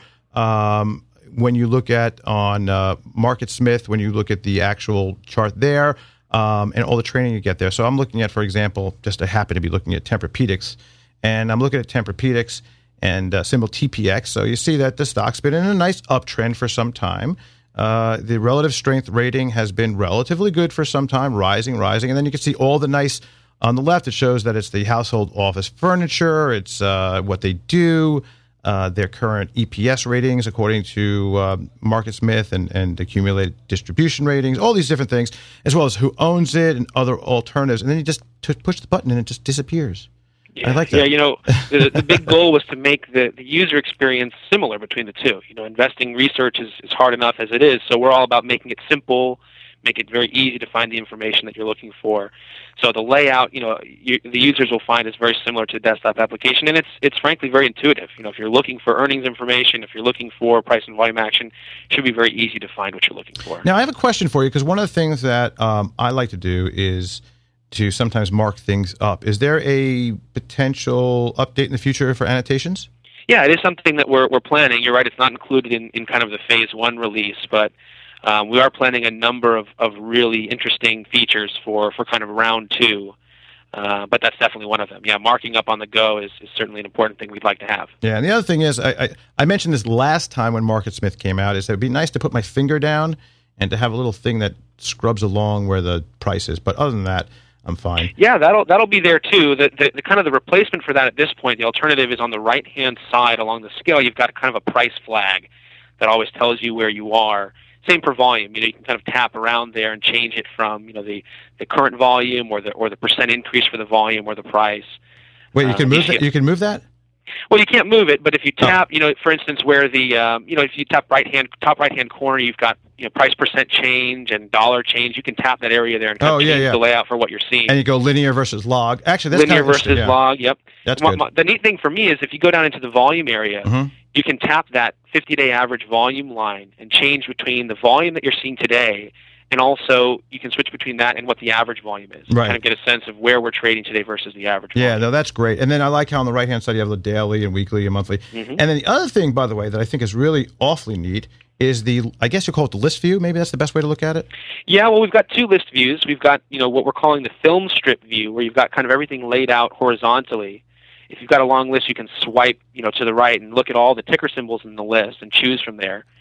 um, when you look at on uh, MarketSmith, when you look at the actual chart there, um, and all the training you get there. So I'm looking at, for example, just I happen to be looking at Tempur-Pedic, and I'm looking at Tempur-Pedic and uh, symbol T P X. So you see that the stock's been in a nice uptrend for some time. Uh, the relative strength rating has been relatively good for some time, rising, rising. And then you can see all the nice, on the left, it shows that it's the household office furniture, it's uh, what they do, uh, their current E P S ratings according to uh, MarketSmith and, and accumulated distribution ratings, all these different things, as well as who owns it and other alternatives. And then you just t- push the button and it just disappears. Yeah, I like that. Yeah, you know, the, the big goal was to make the, the user experience similar between the two. You know, investing research is, is hard enough as it is, so we're all about making it simple, make it very easy to find the information that you're looking for. So the layout, you know, you, the users will find is very similar to the desktop application, and it's it's frankly very intuitive. You know, if you're looking for earnings information, if you're looking for price and volume action, it should be very easy to find what you're looking for. Now, I have a question for you, because one of the things that um, I like to do is to sometimes mark things up. Is there a potential update in the future for annotations? Yeah, it is something that we're we're planning. You're right; it's not included in, in kind of the phase one release, but um, we are planning a number of, of really interesting features for, for kind of round two. Uh, but that's definitely one of them. Yeah, marking up on the go is, is certainly an important thing we'd like to have. Yeah, and the other thing is, I, I, I mentioned this last time when MarketSmith came out, is that it would be nice to put my finger down and to have a little thing that scrubs along where the price is. But other than that, I'm fine. Yeah, that'll that'll be there too. The, the, the kind of the replacement for that at this point, the alternative is on the right hand side along the scale. You've got kind of a price flag that always tells you where you are. Same for volume. You know, you can kind of tap around there and change it from you know the, the current volume or the or the percent increase for the volume or the price. Wait, you can uh, move that? You can move that? Well, you can't move it, but if you tap, you know, for instance, where the, um, you know, if you tap right hand, top right hand corner, you've got, you know, price percent change and dollar change. You can tap that area there and kind oh, of yeah, change yeah. the layout for what you're seeing. And you go linear versus log. Actually, that's linear kind of versus yeah. log. Yep. That's my, good. my, the neat thing for me is if you go down into the volume area, Mm-hmm. you can tap that fifty-day average volume line and change between the volume that you're seeing today. And also, you can switch between that and what the average volume is. Right. Kind of get a sense of where we're trading today versus the average Yeah, volume. no, that's great. And then I like how on the right-hand side you have the daily and weekly and monthly. Mm-hmm. And then the other thing, by the way, that I think is really awfully neat is the, I guess you call it the list view. Maybe that's the best way to look at it? Yeah, well, we've got two list views. We've got, you know, what we're calling the film strip view, where you've got kind of everything laid out horizontally. If you've got a long list, you can swipe, you know, to the right and look at all the ticker symbols in the list and choose from there.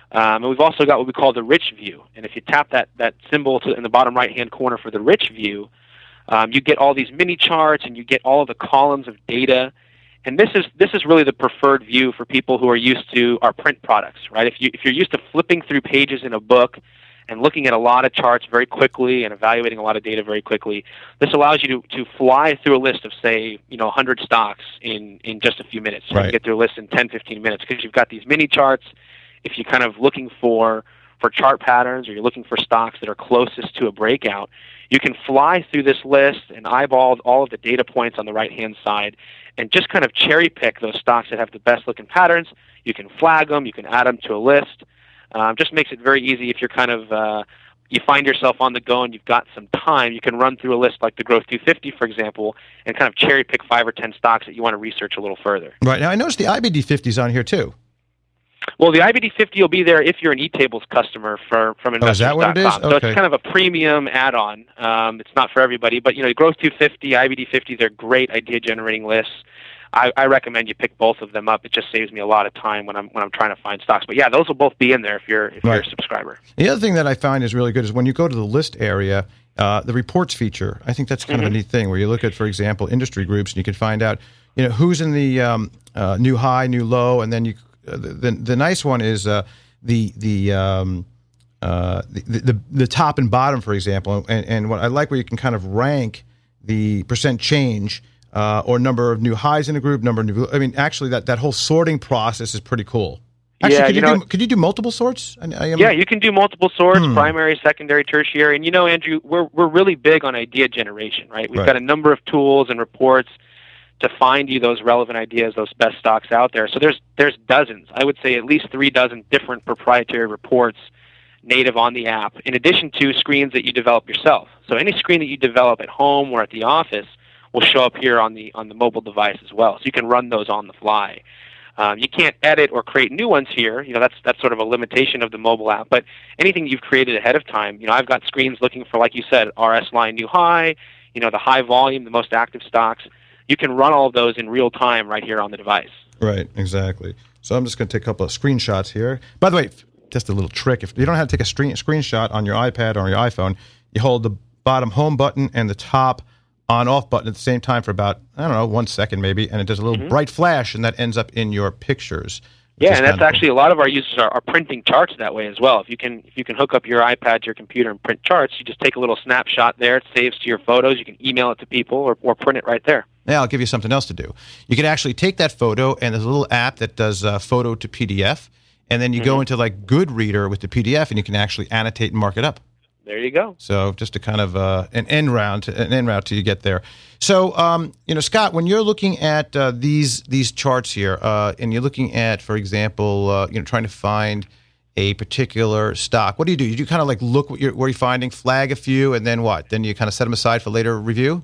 Um, and we've also got what we call the rich view. And if you tap that, that symbol to, in the bottom right-hand corner for the rich view, um, you get all these mini charts and you get all of the columns of data. And this is this is really the preferred view for people who are used to our print products, right? If you if you're used to flipping through pages in a book and looking at a lot of charts very quickly and evaluating a lot of data very quickly, this allows you to, to fly through a list of, say, you know, one hundred stocks in, in just a few minutes. So right. you get through a list in ten, fifteen minutes because you've got these mini charts. If you're kind of looking for, for chart patterns or you're looking for stocks that are closest to a breakout, you can fly through this list and eyeball all of the data points on the right-hand side and just kind of cherry-pick those stocks that have the best-looking patterns. You can flag them. You can add them to a list. Um, just makes it very easy if you're kind of uh, you find yourself on the go and you've got some time. You can run through a list like the Growth two fifty, for example, and kind of cherry pick five or ten stocks that you want to research a little further. Right. Now, I noticed the I B D fifty is on here, too. Well, the I B D fifty will be there if you're an eTables customer for, from investors dot com. Oh, is that what it is? So okay. it's kind of a premium add-on. Um, it's not for everybody, but you know, Growth two fifty, I B D fifty, they're great idea-generating lists. I, I recommend you pick both of them up. It just saves me a lot of time when I'm when I'm trying to find stocks. But yeah, those will both be in there if you're if right. you're a subscriber. The other thing that I find is really good is when you go to the list area, uh, the reports feature. I think that's kind mm-hmm. of a neat thing where you look at, for example, industry groups, and you can find out, you know, who's in the um, uh, new high, new low, and then you. Uh, the, the the nice one is uh, the the, um, uh, the the the top and bottom, for example, and and what I like where you can kind of rank the percent change. Uh, or number of new highs in a group, number of new. I mean, actually, that, that whole sorting process is pretty cool. Actually, yeah, could you, you know, do, could you do multiple sorts? I, I am, yeah, you can do multiple sorts: hmm. primary, secondary, tertiary. And you know, Andrew, we're we're really big on idea generation, right? We've right. got a number of tools and reports to find you those relevant ideas, those best stocks out there. So there's there's dozens. I would say at least three dozen different proprietary reports native on the app, in addition to screens that you develop yourself. So any screen that you develop at home or at the office will show up here on the on the mobile device as well. So you can run those on the fly. Um, you can't edit or create new ones here. You know, that's that's sort of a limitation of the mobile app. But anything you've created ahead of time, you know, I've got screens looking for, like you said, R S line new high, you know, the high volume, the most active stocks. You can run all of those in real time right here on the device. Right, exactly. So I'm just going to take a couple of screenshots here. By the way, just a little trick. If you don't know how to take a screen, screenshot on your iPad or your iPhone, you hold the bottom home button and the top on-off button at the same time for about, I don't know, one second maybe, and it does a little mm-hmm. bright flash, and that ends up in your pictures. Yeah, and that's actually cool. A lot of our users are, are printing charts that way as well. If you can if you can hook up your iPad to your computer and print charts, you just take a little snapshot there. It saves to your photos. You can email it to people or, or print it right there. Now, I'll give you something else to do. You can actually take that photo, and there's a little app that does uh, photo to P D F, and then you mm-hmm. go into like Goodreader with the P D F, and you can actually annotate and mark it up. There you go. So just to kind of uh, an end round, an end route till you get there. So um, you know, Scott, when you're looking at uh, these these charts here, uh, and you're looking at, for example, uh, you know, trying to find a particular stock, what do you do? You do kind of like look what you're, where you're finding, flag a few, and then what? Then you kind of set them aside for later review.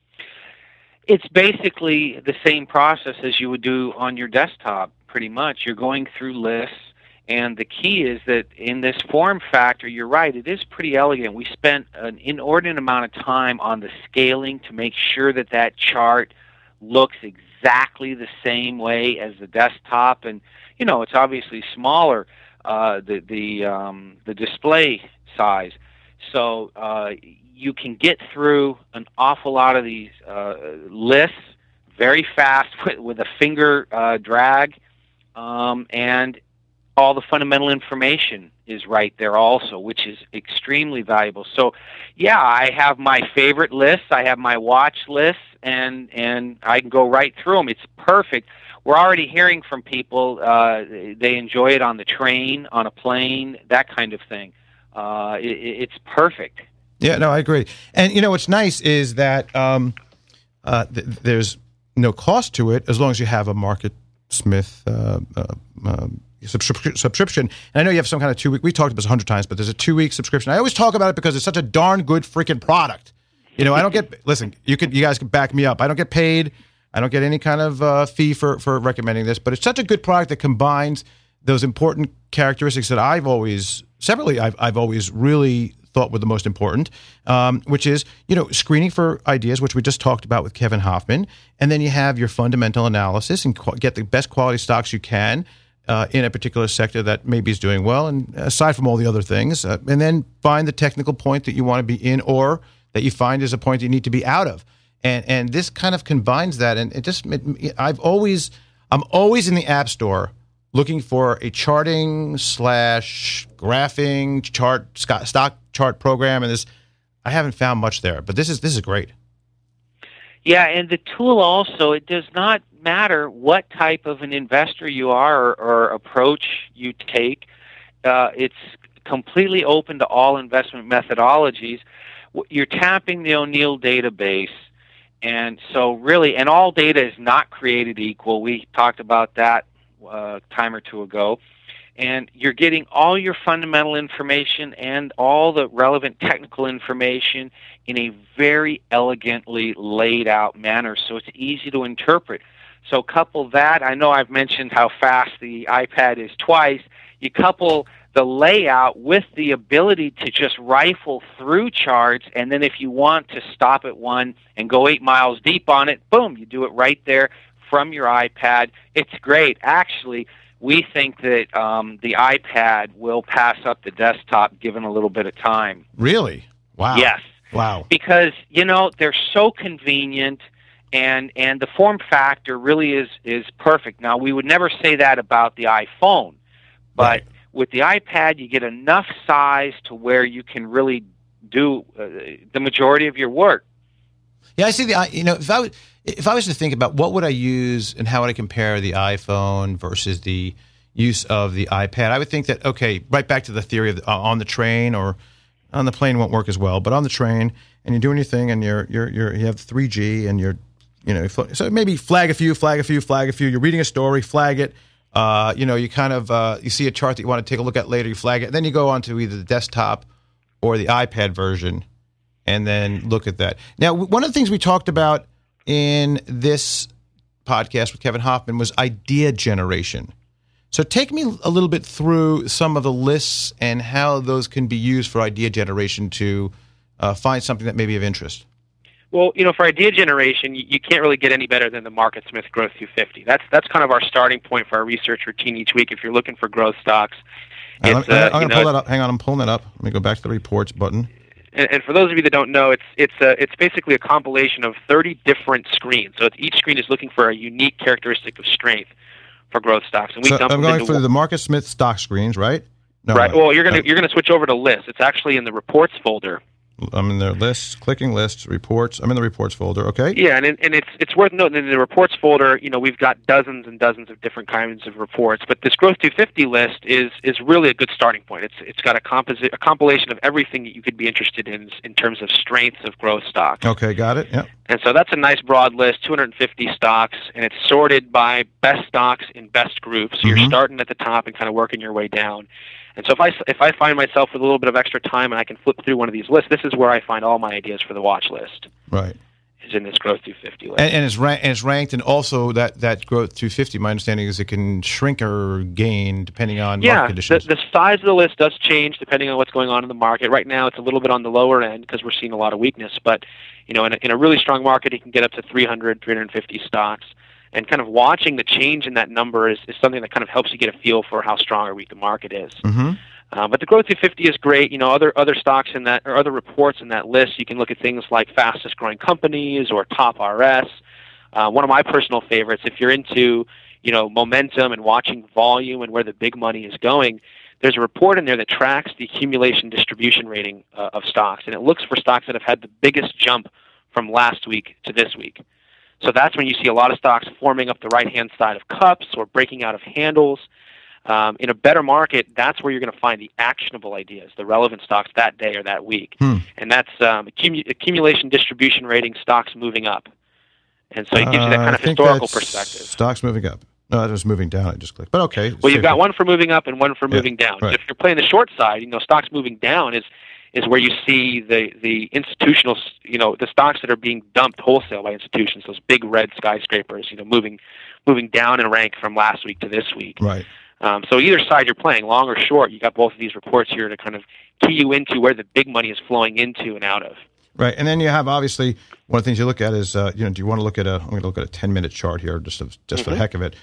It's basically the same process as you would do on your desktop. Pretty much, you're going through lists. And the key is that in this form factor, you're right, it is pretty elegant. We spent an inordinate amount of time on the scaling to make sure that that chart looks exactly the same way as the desktop. And, you know, it's obviously smaller, uh, the the um, the display size. So uh, you can get through an awful lot of these uh, lists very fast with, with a finger uh, drag. Um, and all the fundamental information is right there also, which is extremely valuable. So, yeah, I have my favorite lists, I have my watch lists, and and I can go right through them. It's perfect. We're already hearing from people, uh, they enjoy it on the train, on a plane, that kind of thing. Uh, it, it's perfect. Yeah, no, I agree. And, you know, what's nice is that um, uh, th- there's no cost to it as long as you have a MarketSmith uh, uh, uh, Subscri- subscription. And I know you have some kind of two-week, we talked about this a hundred times, but there's a two-week subscription. I always talk about it because it's such a darn good freaking product. You know, I don't get, listen, you can, you guys can back me up. I don't get paid. I don't get any kind of uh, fee for, for recommending this, but it's such a good product that combines those important characteristics that I've always, separately, I've, I've always really thought were the most important, um, which is, you know, screening for ideas, which we just talked about with Kevin Hoffman. And then you have your fundamental analysis and qu- get the best quality stocks you can. uh, in a particular sector that maybe is doing well, and aside from all the other things, uh, and then find the technical point that you want to be in or that you find is a point you need to be out of. And and this kind of combines that. And it just, it, I've always, I'm always in the App Store looking for a charting slash graphing chart, stock chart program. And this, I haven't found much there, but this is, this is great. Yeah, and the tool also, it does not matter what type of an investor you are or, or approach you take. Uh, it's completely open to all investment methodologies. You're tapping the O'Neill database, and so really, and all data is not created equal. We talked about that uh, a time or two ago. And you're getting all your fundamental information and all the relevant technical information in a very elegantly laid out manner, so it's easy to interpret. So couple that, I know I've mentioned how fast the iPad is twice, you couple the layout with the ability to just rifle through charts, and then if you want to stop at one and go eight miles deep on it, boom, you do it right there from your iPad. It's great. Actually, we think that um, the iPad will pass up the desktop given a little bit of time. Really? Wow. Yes. Wow. Because, you know, they're so convenient, and and the form factor really is, is perfect. Now, we would never say that about the iPhone, but Right. with the iPad, you get enough size to where you can really do uh, the majority of your work. Yeah, I see the, you know, if I, would, if I was to think about what would I use and how would I compare the iPhone versus the use of the iPad, I would think that, okay, right back to the theory of the, uh, on the train or on the plane won't work as well, but on the train and you're doing your thing and you're, you're, you're, you have three G and you're, you know, so maybe flag a few, flag a few, flag a few, you're reading a story, flag it, uh, you know, you kind of, uh, you see a chart that you want to take a look at later, you flag it, then you go on to either the desktop or the iPad version and then look at that. Now, one of the things we talked about in this podcast with Kevin Hoffman was idea generation. So take me a little bit through some of the lists and how those can be used for idea generation to uh, find something that may be of interest. Well, you know, for idea generation, you, you can't really get any better than the MarketSmith Growth two fifty. That's that's kind of our starting point for our research routine each week. If you're looking for growth stocks, it's, uh, I'm going to pull that up. Hang on, I'm pulling that up. Let me go back to the reports button. And, and for those of you that don't know, it's it's a, it's basically a compilation of thirty different screens. So it's, each screen is looking for a unique characteristic of strength for growth stocks. And we so dump I'm them going into for the MarketSmith stock screens, right? No, right. no. Well, you're gonna Uh, you're gonna switch over to lists. It's actually in the reports folder. I'm in the lists, clicking lists, reports. I'm in the reports folder. Okay. Yeah, and and it's it's worth noting in the reports folder, you know, we've got dozens and dozens of different kinds of reports, but this Growth two fifty list is is really a good starting point. It's it's got a composite a compilation of everything that you could be interested in in terms of strengths of growth stocks. Okay, got it. Yeah. And so that's a nice broad list, two hundred fifty stocks, and it's sorted by best stocks in best groups. So Mhm. you're starting at the top and kind of working your way down. And so if I, if I find myself with a little bit of extra time and I can flip through one of these lists, this is where I find all my ideas for the watch list, Right. is in this Growth two fifty list. And, and it's rank, and it's ranked, and also that, that Growth two fifty. My understanding is it can shrink or gain depending on yeah, market conditions. the, the size of the list does change depending on what's going on in the market. Right now, it's a little bit on the lower end because we're seeing a lot of weakness. But you know, in a, in a really strong market, it can get up to three hundred, three hundred fifty stocks. And kind of watching the change in that number is, is something that kind of helps you get a feel for how strong or weak the market is. Mm-hmm. Uh, but the Growth two fifty is great. You know, other other stocks in that or other reports in that list, you can look at things like fastest growing companies or top R S. Uh, one of my personal favorites, if you're into, you know, momentum and watching volume and where the big money is going, there's a report in there that tracks the accumulation distribution rating uh, of stocks, and it looks for stocks that have had the biggest jump from last week to this week. So that's when you see a lot of stocks forming up the right-hand side of cups or breaking out of handles. Um, in a better market, that's where you're going to find the actionable ideas, the relevant stocks that day or that week. Hmm. And that's um, accumu- accumulation distribution rating, stocks moving up. And so it gives you that Uh, kind I of think historical that's perspective. Stocks moving up. No, that was moving down. I just clicked. But okay. Well, you've got Safe. one for moving up and one for Yeah, moving down. right. If you're playing the short side, you know, stocks moving down is is where you see the, the institutional, you know, the stocks that are being dumped wholesale by institutions, those big red skyscrapers, you know, moving moving down in rank from last week to this week. Right. Um, so either side you're playing, long or short, you got both of these reports here to kind of key you into where the big money is flowing into and out of. Right, and then you have obviously one of the things you look at is uh, you know, do you want to look at a? I'm going to look at a ten minute chart here, just to, just Mm-hmm. for the heck of it.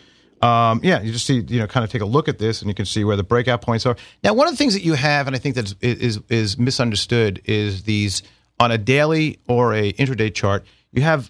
Um, yeah, you just see, you know, kind of take a look at this, and you can see where the breakout points are. Now, one of the things that you have, and I think that is is, is misunderstood, is these on a daily or a intraday chart, you have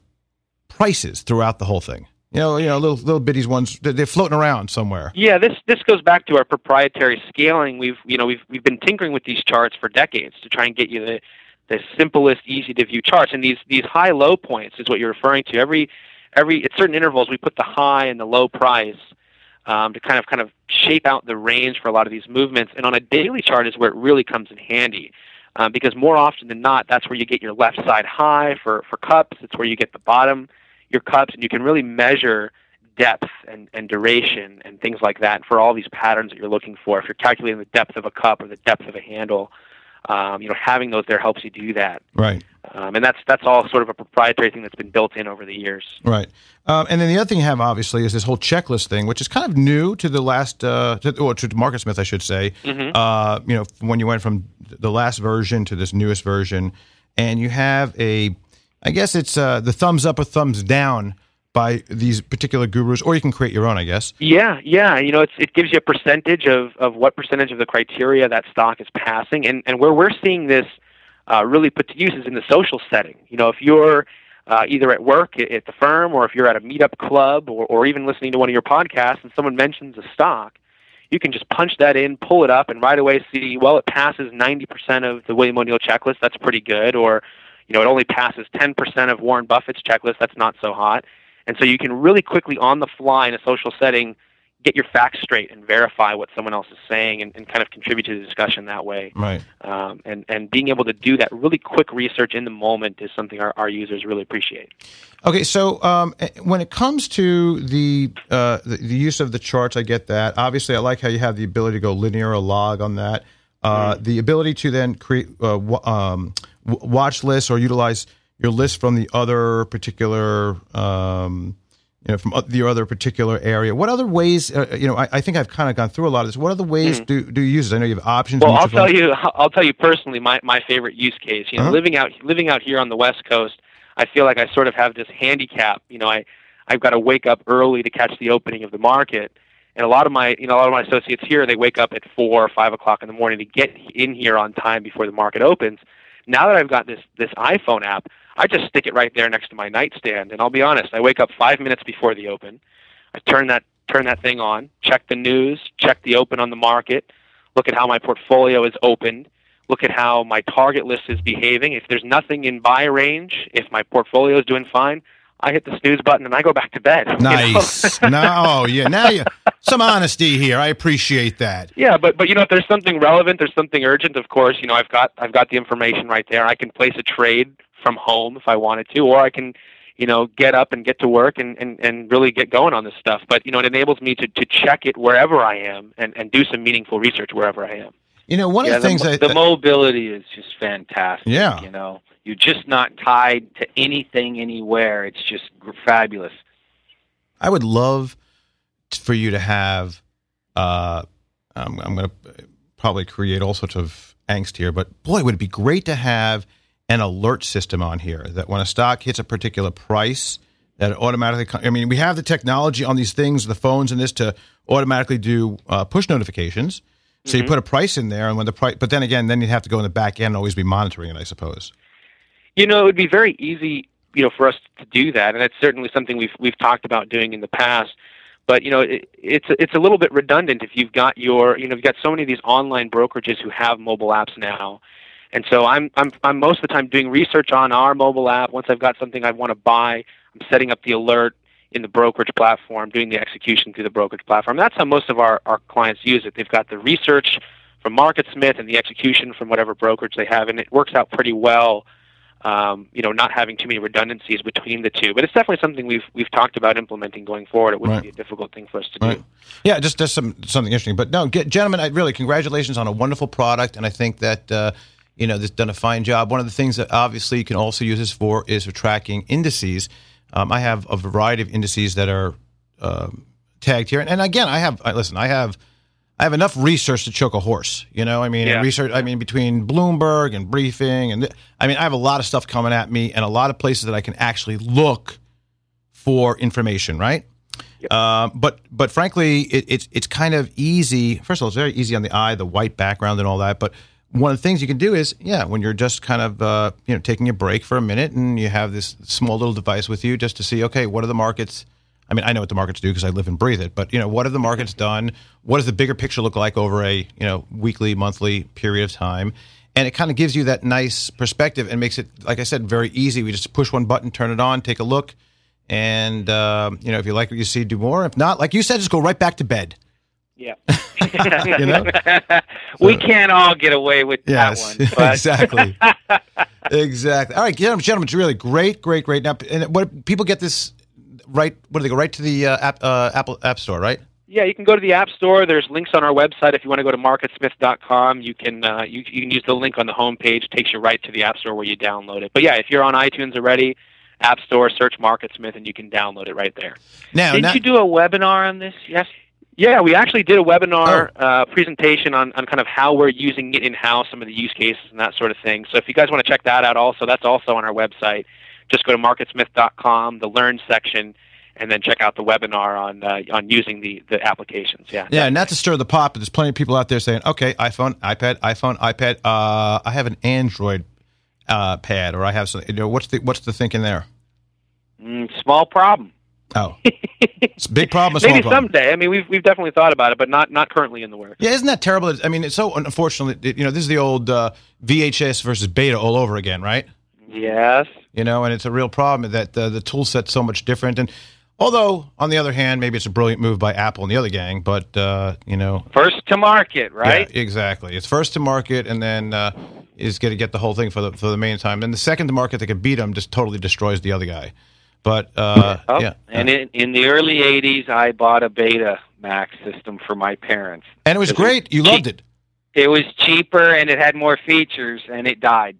prices throughout the whole thing. You know, you know, little little bitties ones, they're floating around somewhere. Yeah, this this goes back to our proprietary scaling. We've you know we've we've been tinkering with these charts for decades to try and get you the the simplest, easy to view charts. And these these high low points is what you're referring to. Every every at certain intervals, we put the high and the low price um, to kind of kind of shape out the range for a lot of these movements. And on a daily chart is where it really comes in handy. Um, because more often than not, that's where you get your left side high for, for cups. It's where you get the bottom, your cups, and you can really measure depth and, and duration and things like that for all these patterns that you're looking for. If you're calculating the depth of a cup or the depth of a handle, um, you know, having those there helps you do that. Right. Um, and that's that's all sort of a proprietary thing that's been built in over the years. Right. Um, and then the other thing you have, obviously, is this whole checklist thing, which is kind of new to the last, uh, to, or to MarketSmith, I should say. Mm-hmm. Uh, you know, when you went from the last version to this newest version, and you have a, I guess it's uh, the thumbs up or thumbs down by these particular gurus, or you can create your own, I guess. Yeah, yeah. You know, it's, it gives you a percentage of, of what percentage of the criteria that stock is passing. And, and where we're seeing this uh, really put to use is in the social setting. You know, if you're uh, either at work at the firm, or if you're at a meetup club, or, or even listening to one of your podcasts and someone mentions a stock, you can just punch that in, pull it up, and right away see, well, it passes ninety percent of the William O'Neill checklist. That's pretty good. Or, you know, it only passes ten percent of Warren Buffett's checklist. That's not so hot. And so you can really quickly, on the fly in a social setting, get your facts straight and verify what someone else is saying, and, and kind of contribute to the discussion that way. Right. Um, and, and being able to do that really quick research in the moment is something our, our users really appreciate. Okay, so um, when it comes to the, uh, the the use of the charts, I get that. Obviously, I like how you have the ability to go linear or log on that. Uh, mm-hmm. The ability to then create uh, w- um, w- watch lists or utilize your list from the other particular, um, you know, from the other particular area. What other ways? Uh, you know, I, I think I've kind of gone through a lot of this. What other ways mm. do do you use it? I know you have options. Well, I'll tell them. you. I'll tell you personally. My, my favorite use case. You know, uh-huh. living out living out here on the West Coast, I feel like I sort of have this handicap. You know, I I've got to wake up early to catch the opening of the market, and a lot of my you know a lot of my associates here, they wake up at four or five o'clock in the morning to get in here on time before the market opens. Now that I've got this this iPhone app, I just stick it right there next to my nightstand, and I'll be honest, I wake up five minutes before the open. I turn that turn that thing on, check the news, check the open on the market, look at how my portfolio is opened, look at how my target list is behaving. If there's nothing in buy range, if my portfolio is doing fine, I hit the snooze button and I go back to bed. Nice. You know? Now, oh, yeah, now you some honesty here. I appreciate that. Yeah, but but you know, if there's something relevant, there's something urgent. Of course, you know, I've got I've got the information right there. I can place a trade from home if I wanted to, or I can, you know, get up and get to work and, and, and really get going on this stuff. But, you know, it enables me to, to check it wherever I am and, and do some meaningful research wherever I am. You know, one yeah, of the things the, I, the mobility is just fantastic. Yeah. You know, you're just not tied to anything anywhere. It's just fabulous. I would love for you to have, uh, I'm, I'm going to probably create all sorts of angst here, but boy, would it be great to have an alert system on here that when a stock hits a particular price, that it automatically, I mean, we have the technology on these things, the phones and this, to automatically do uh, push notifications. So mm-hmm. you put a price in there, and when the price, but then again, then you'd have to go in the back end and always be monitoring it, I suppose. You know, it would be very easy, you know, for us to do that, and it's certainly something we've we've talked about doing in the past. But you know, it, it's it's a little bit redundant if you've got your, you know, you've got so many of these online brokerages who have mobile apps now. And so I'm I'm I'm most of the time doing research on our mobile app. Once I've got something I want to buy, I'm setting up the alert in the brokerage platform, doing the execution through the brokerage platform. That's how most of our, our clients use it. They've got the research from MarketSmith and the execution from whatever brokerage they have, and it works out pretty well. Um, you know, not having too many redundancies between the two. But it's definitely something we've we've talked about implementing going forward. It wouldn't right. be a difficult thing for us to right. do. Yeah, just just some something interesting. But no, get, gentlemen, I really congratulations on a wonderful product, and I think that. Uh, You know, this done a fine job. One of the things that obviously you can also use this for is for tracking indices. Um, I have a variety of indices that are um, tagged here, and, and again, I have. I, listen, I have, I have enough research to choke a horse. You know, I mean, yeah. research. I mean, between Bloomberg and Briefing, and th- I mean, I have a lot of stuff coming at me, and a lot of places that I can actually look for information. Right. Yep. Uh, but but frankly, it, it's it's kind of easy. First of all, it's very easy on the eye, the white background and all that. But one of the things you can do is, yeah, when you're just kind of uh, you know taking a break for a minute and you have this small little device with you, just to see, okay, what are the markets? I mean, I know what the markets do because I live and breathe it. But you know, what have the markets done? What does the bigger picture look like over a you know weekly, monthly period of time? And it kind of gives you that nice perspective and makes it, like I said, very easy. We just push one button, turn it on, take a look. And, uh, you know, if you like what you see, do more. If not, like you said, just go right back to bed. Yeah. You know? We So- can't all get away with Yes, that one. But exactly. Exactly. All right, gentlemen, gentlemen, it's really great, great, great. Now, and what people get this right, what do they go right to the uh, app, uh, Apple App Store, right? Yeah, you can go to the App Store. There's links on our website. If you want to go to market smith dot com, you can uh, you, you can use the link on the homepage. It takes you right to the App Store where you download it. But yeah, if you're on iTunes already, App Store, search MarketSmith, and you can download it right there. Now, didn't now you do a webinar on this? Yes. Yeah, we actually did a webinar uh, presentation on, on kind of how we're using it in-house, some of the use cases and that sort of thing. So if you guys want to check that out also, that's also on our website. Just go to market smith dot com, the Learn section, and then check out the webinar on uh, on using the, the applications. Yeah. yeah, not to stir the pot, but there's plenty of people out there saying, okay, iPhone, iPad, iPhone, iPad. Uh, I have an Android uh, pad, or I have something. You know, what's the what's the thinking there? Mm, small problem. Oh, it's a big problem. A small Maybe problem. someday. I mean, we've we've definitely thought about it, but not not currently in the works. Yeah, isn't that terrible? I mean, it's so unfortunately, it- you know, this is the old uh, V H S versus beta all over again, right? Yes. You know, and it's a real problem that uh, the tool set's so much different. And although, on the other hand, maybe it's a brilliant move by Apple and the other gang, but, uh, you know. First to market, right? Yeah, exactly. It's first to market, and then uh, is going to get the whole thing for the for the main time. Then the second to market that can beat them just totally destroys the other guy. But, uh, Oh, yeah. And in, in the early eighties, I bought a Beta Max system for my parents. And it was great. You loved it. It was cheaper and it had more features, and it died.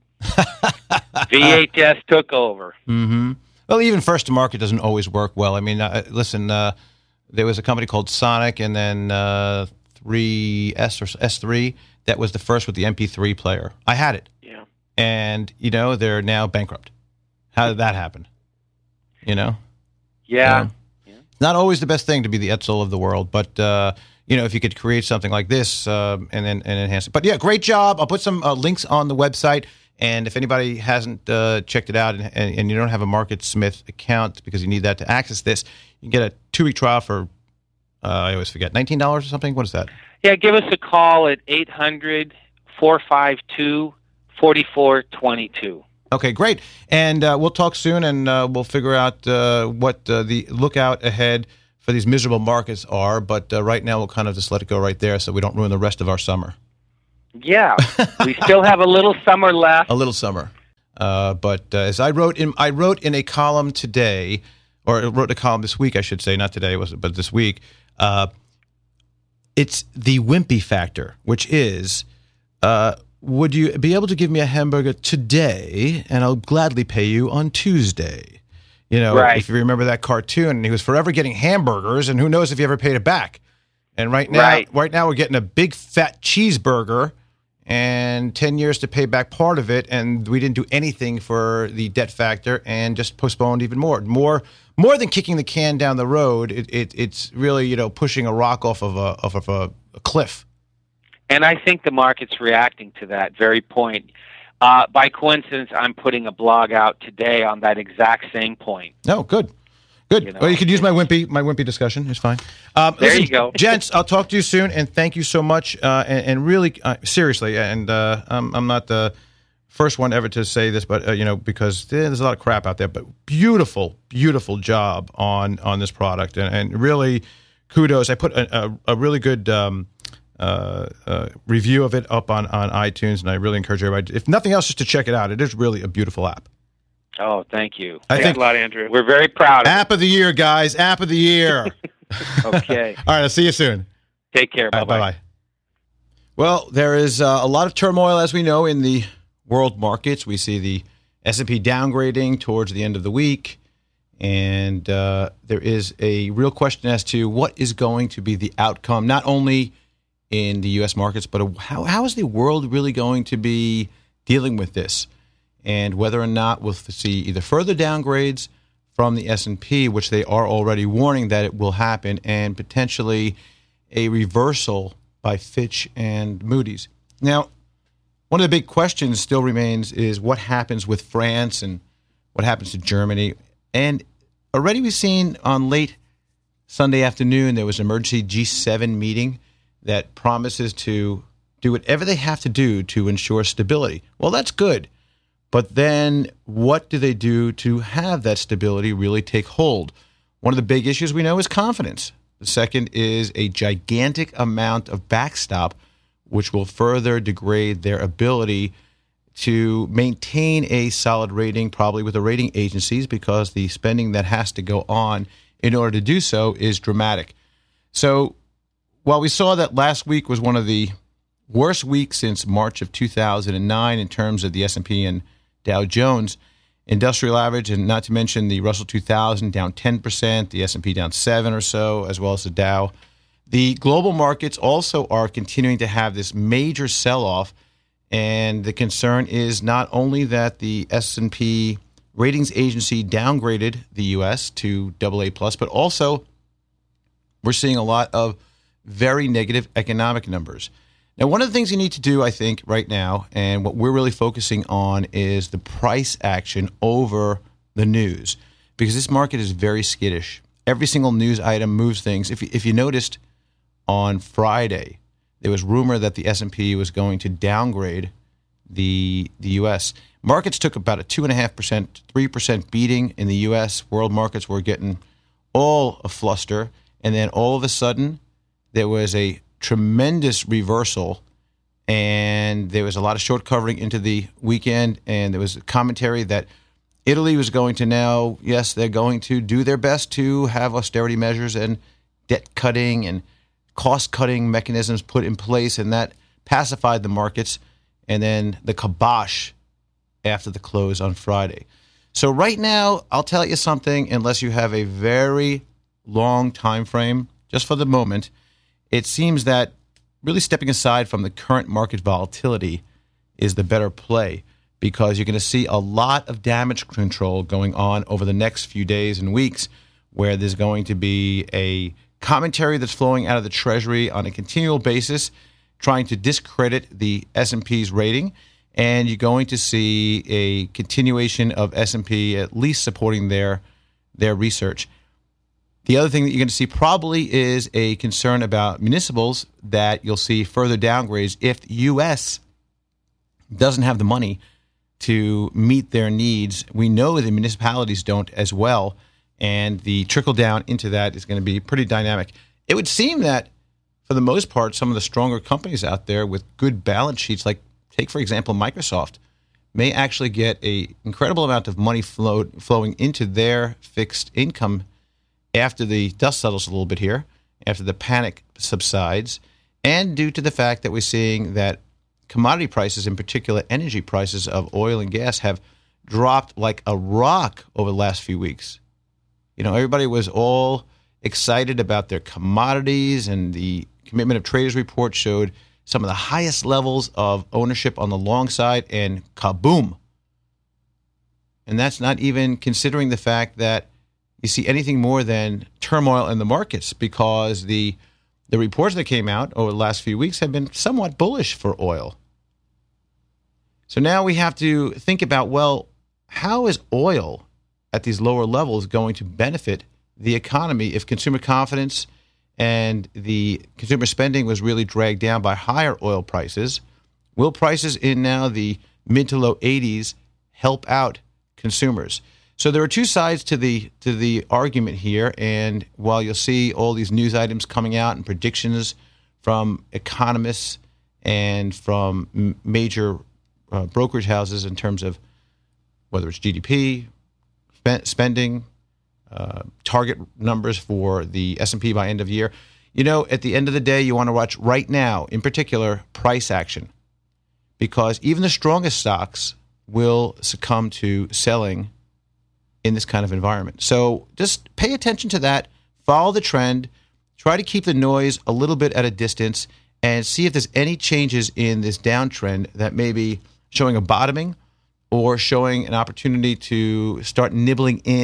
V H S took over. Mm-hmm. Well, even first to market doesn't always work well. I mean, uh, listen, uh, there was a company called Sonic, and then uh, three S or S three that was the first with the M P three player. I had it. Yeah. And, you know, they're now bankrupt. How did that happen? You know? Yeah. Yeah. Not always the best thing to be the Etzel of the world, but, uh, you know, if you could create something like this uh, and then and enhance it. But, yeah, great job. I'll put some uh, links on the website. And if anybody hasn't uh, checked it out and, and, and you don't have a MarketSmith account because you need that to access this, you can get a two-week trial for, uh, I always forget, nineteen dollars or something? What is that? Yeah, give us a call at eight hundred, four five two, four four two two. Okay, great. And uh, we'll talk soon, and uh, we'll figure out uh, what uh, the lookout ahead for these miserable markets are. But uh, right now, we'll kind of just let it go right there so we don't ruin the rest of our summer. Yeah, we still have a little summer left. A little summer. Uh, but uh, as I wrote in, I wrote in a column today, or I wrote a column this week, I should say, not today, was but this week. Uh, it's the wimpy factor, which is, uh, would you be able to give me a hamburger today, and I'll gladly pay you on Tuesday? You know, Right. if you remember that cartoon, and he was forever getting hamburgers, and who knows if he ever paid it back. And right now, Right. right now, we're getting a big fat cheeseburger, and ten years to pay back part of it, and we didn't do anything for the debt factor, and just postponed even more. More, more than kicking the can down the road, it, it, it's really, you know, pushing a rock off of a off of a, a cliff. And I think the market's reacting to that very point. Uh, by coincidence, I'm putting a blog out today on that exact same point. Oh, good. Good. You know, well, you could use my wimpy, my wimpy discussion. It's fine. Um, There listen, you go. gents. I'll talk to you soon, and thank you so much. Uh, and, and really, uh, seriously, and uh, I'm, I'm not the first one ever to say this, but uh, you know, because there's a lot of crap out there. But beautiful, beautiful job on on this product, and, and really, kudos. I put a, a, a really good um, uh, uh, review of it up on on iTunes, and I really encourage everybody, if nothing else, just to check it out. It is really a beautiful app. Oh, thank you. I Thanks think a lot, Andrew. We're very proud of app of the year, guys. App of the year. it. Okay. All right, I'll see you soon. Take care. All right, Bye-bye. bye-bye. Well, there is uh, a lot of turmoil, as we know, in the world markets. We see the S and P downgrading towards the end of the week, and uh, there is a real question as to what is going to be the outcome, not only in the U S markets, but how, how is the world really going to be dealing with this, and whether or not we'll see either further downgrades, from the S and P, which they are already warning that it will happen, and potentially a reversal by Fitch and Moody's. Now, one of the big questions still remains is what happens with France and what happens to Germany. And already we've seen on late Sunday afternoon, there was an emergency G seven meeting that promises to do whatever they have to do to ensure stability. Well, that's good. But then what do they do to have that stability really take hold? One of the big issues we know is confidence. The second is a gigantic amount of backstop, which will further degrade their ability to maintain a solid rating, probably with the rating agencies, because the spending that has to go on in order to do so is dramatic. So while we saw that last week was one of the worst weeks since March of two thousand nine in terms of the S and P and Dow Jones, industrial average, and not to mention the Russell two thousand down ten percent, the S and P down seven or so, as well as the Dow. The global markets also are continuing to have this major sell-off, and the concern is not only that the S and P ratings agency downgraded the U S to double A plus, but also we're seeing a lot of very negative economic numbers. Now, one of the things you need to do, I think, right now, and what we're really focusing on is the price action over the news, because this market is very skittish. Every single news item moves things. If you, if you noticed on Friday, there was rumor that the S and P was going to downgrade the the U S. Markets took about a two point five percent, three percent beating in the U S. World markets were getting all a fluster, and then all of a sudden, there was a tremendous reversal, and there was a lot of short covering into the weekend, and there was commentary that Italy was going to now, yes, they're going to do their best to have austerity measures and debt cutting and cost-cutting mechanisms put in place, and that pacified the markets, and then the kibosh after the close on Friday. So right now, I'll tell you something, unless you have a very long time frame, just for the moment, it seems that really stepping aside from the current market volatility is the better play, because you're going to see a lot of damage control going on over the next few days and weeks, where there's going to be a commentary that's flowing out of the Treasury on a continual basis, trying to discredit the S and P's rating, and you're going to see a continuation of S and P at least supporting their their research. The other thing that you're going to see probably is a concern about municipals, that you'll see further downgrades if the U S doesn't have the money to meet their needs. We know the municipalities don't as well, and the trickle down into that is going to be pretty dynamic. It would seem that, for the most part, some of the stronger companies out there with good balance sheets, like take, for example, Microsoft, may actually get an incredible amount of money flow, flowing into their fixed income after the dust settles a little bit here, after the panic subsides, and due to the fact that we're seeing that commodity prices, in particular energy prices of oil and gas, have dropped like a rock over the last few weeks. You know, everybody was all excited about their commodities, and the Commitment of Traders report showed some of the highest levels of ownership on the long side, and kaboom. And that's not even considering the fact that you see anything more than turmoil in the markets, because the the reports that came out over the last few weeks have been somewhat bullish for oil. So now we have to think about, well, how is oil at these lower levels going to benefit the economy if consumer confidence and the consumer spending was really dragged down by higher oil prices? Will prices in now the mid to low eighties help out consumers? So there are two sides to the to the argument here, and while you'll see all these news items coming out and predictions from economists and from m- major uh, brokerage houses in terms of whether it's G D P, sp- spending, uh, target numbers for the S and P by end of year, you know, at the end of the day, you want to watch right now, in particular, price action, because even the strongest stocks will succumb to selling in this kind of environment. So just pay attention to that, follow the trend, try to keep the noise a little bit at a distance, and see if there's any changes in this downtrend that may be showing a bottoming or showing an opportunity to start nibbling in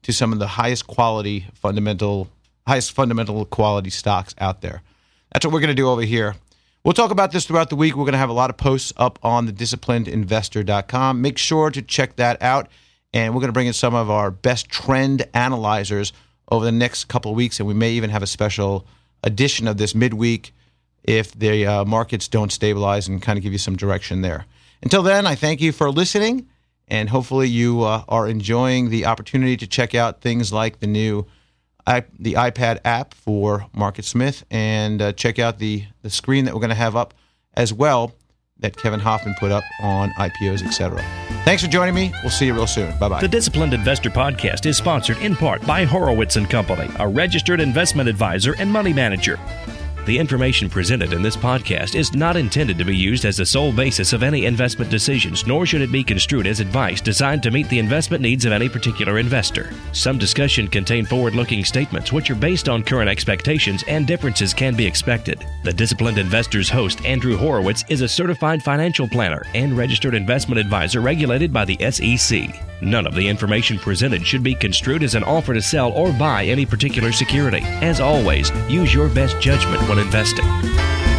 to some of the highest quality fundamental, highest fundamental quality stocks out there. That's what we're going to do over here. We'll talk about this throughout the week. We're going to have a lot of posts up on the disciplined investor dot com. Make sure to check that out. And we're going to bring in some of our best trend analyzers over the next couple of weeks. And we may even have a special edition of this midweek if the uh, markets don't stabilize, and kind of give you some direction there. Until then, I thank you for listening. And hopefully you uh, are enjoying the opportunity to check out things like the new I, the iPad app for MarketSmith, and uh, check out the, the screen that we're going to have up as well that Kevin Hoffman put up on I P Os, et cetera. Thanks for joining me. We'll see you real soon. Bye-bye. The Disciplined Investor Podcast is sponsored in part by Horowitz and Company, a registered investment advisor and money manager. The information presented in this podcast is not intended to be used as the sole basis of any investment decisions, nor should it be construed as advice designed to meet the investment needs of any particular investor. Some discussion contain forward-looking statements which are based on current expectations, and differences can be expected. The Disciplined Investor's host, Andrew Horowitz, is a certified financial planner and registered investment advisor regulated by the S E C. None of the information presented should be construed as an offer to sell or buy any particular security. As always, use your best judgment when investing.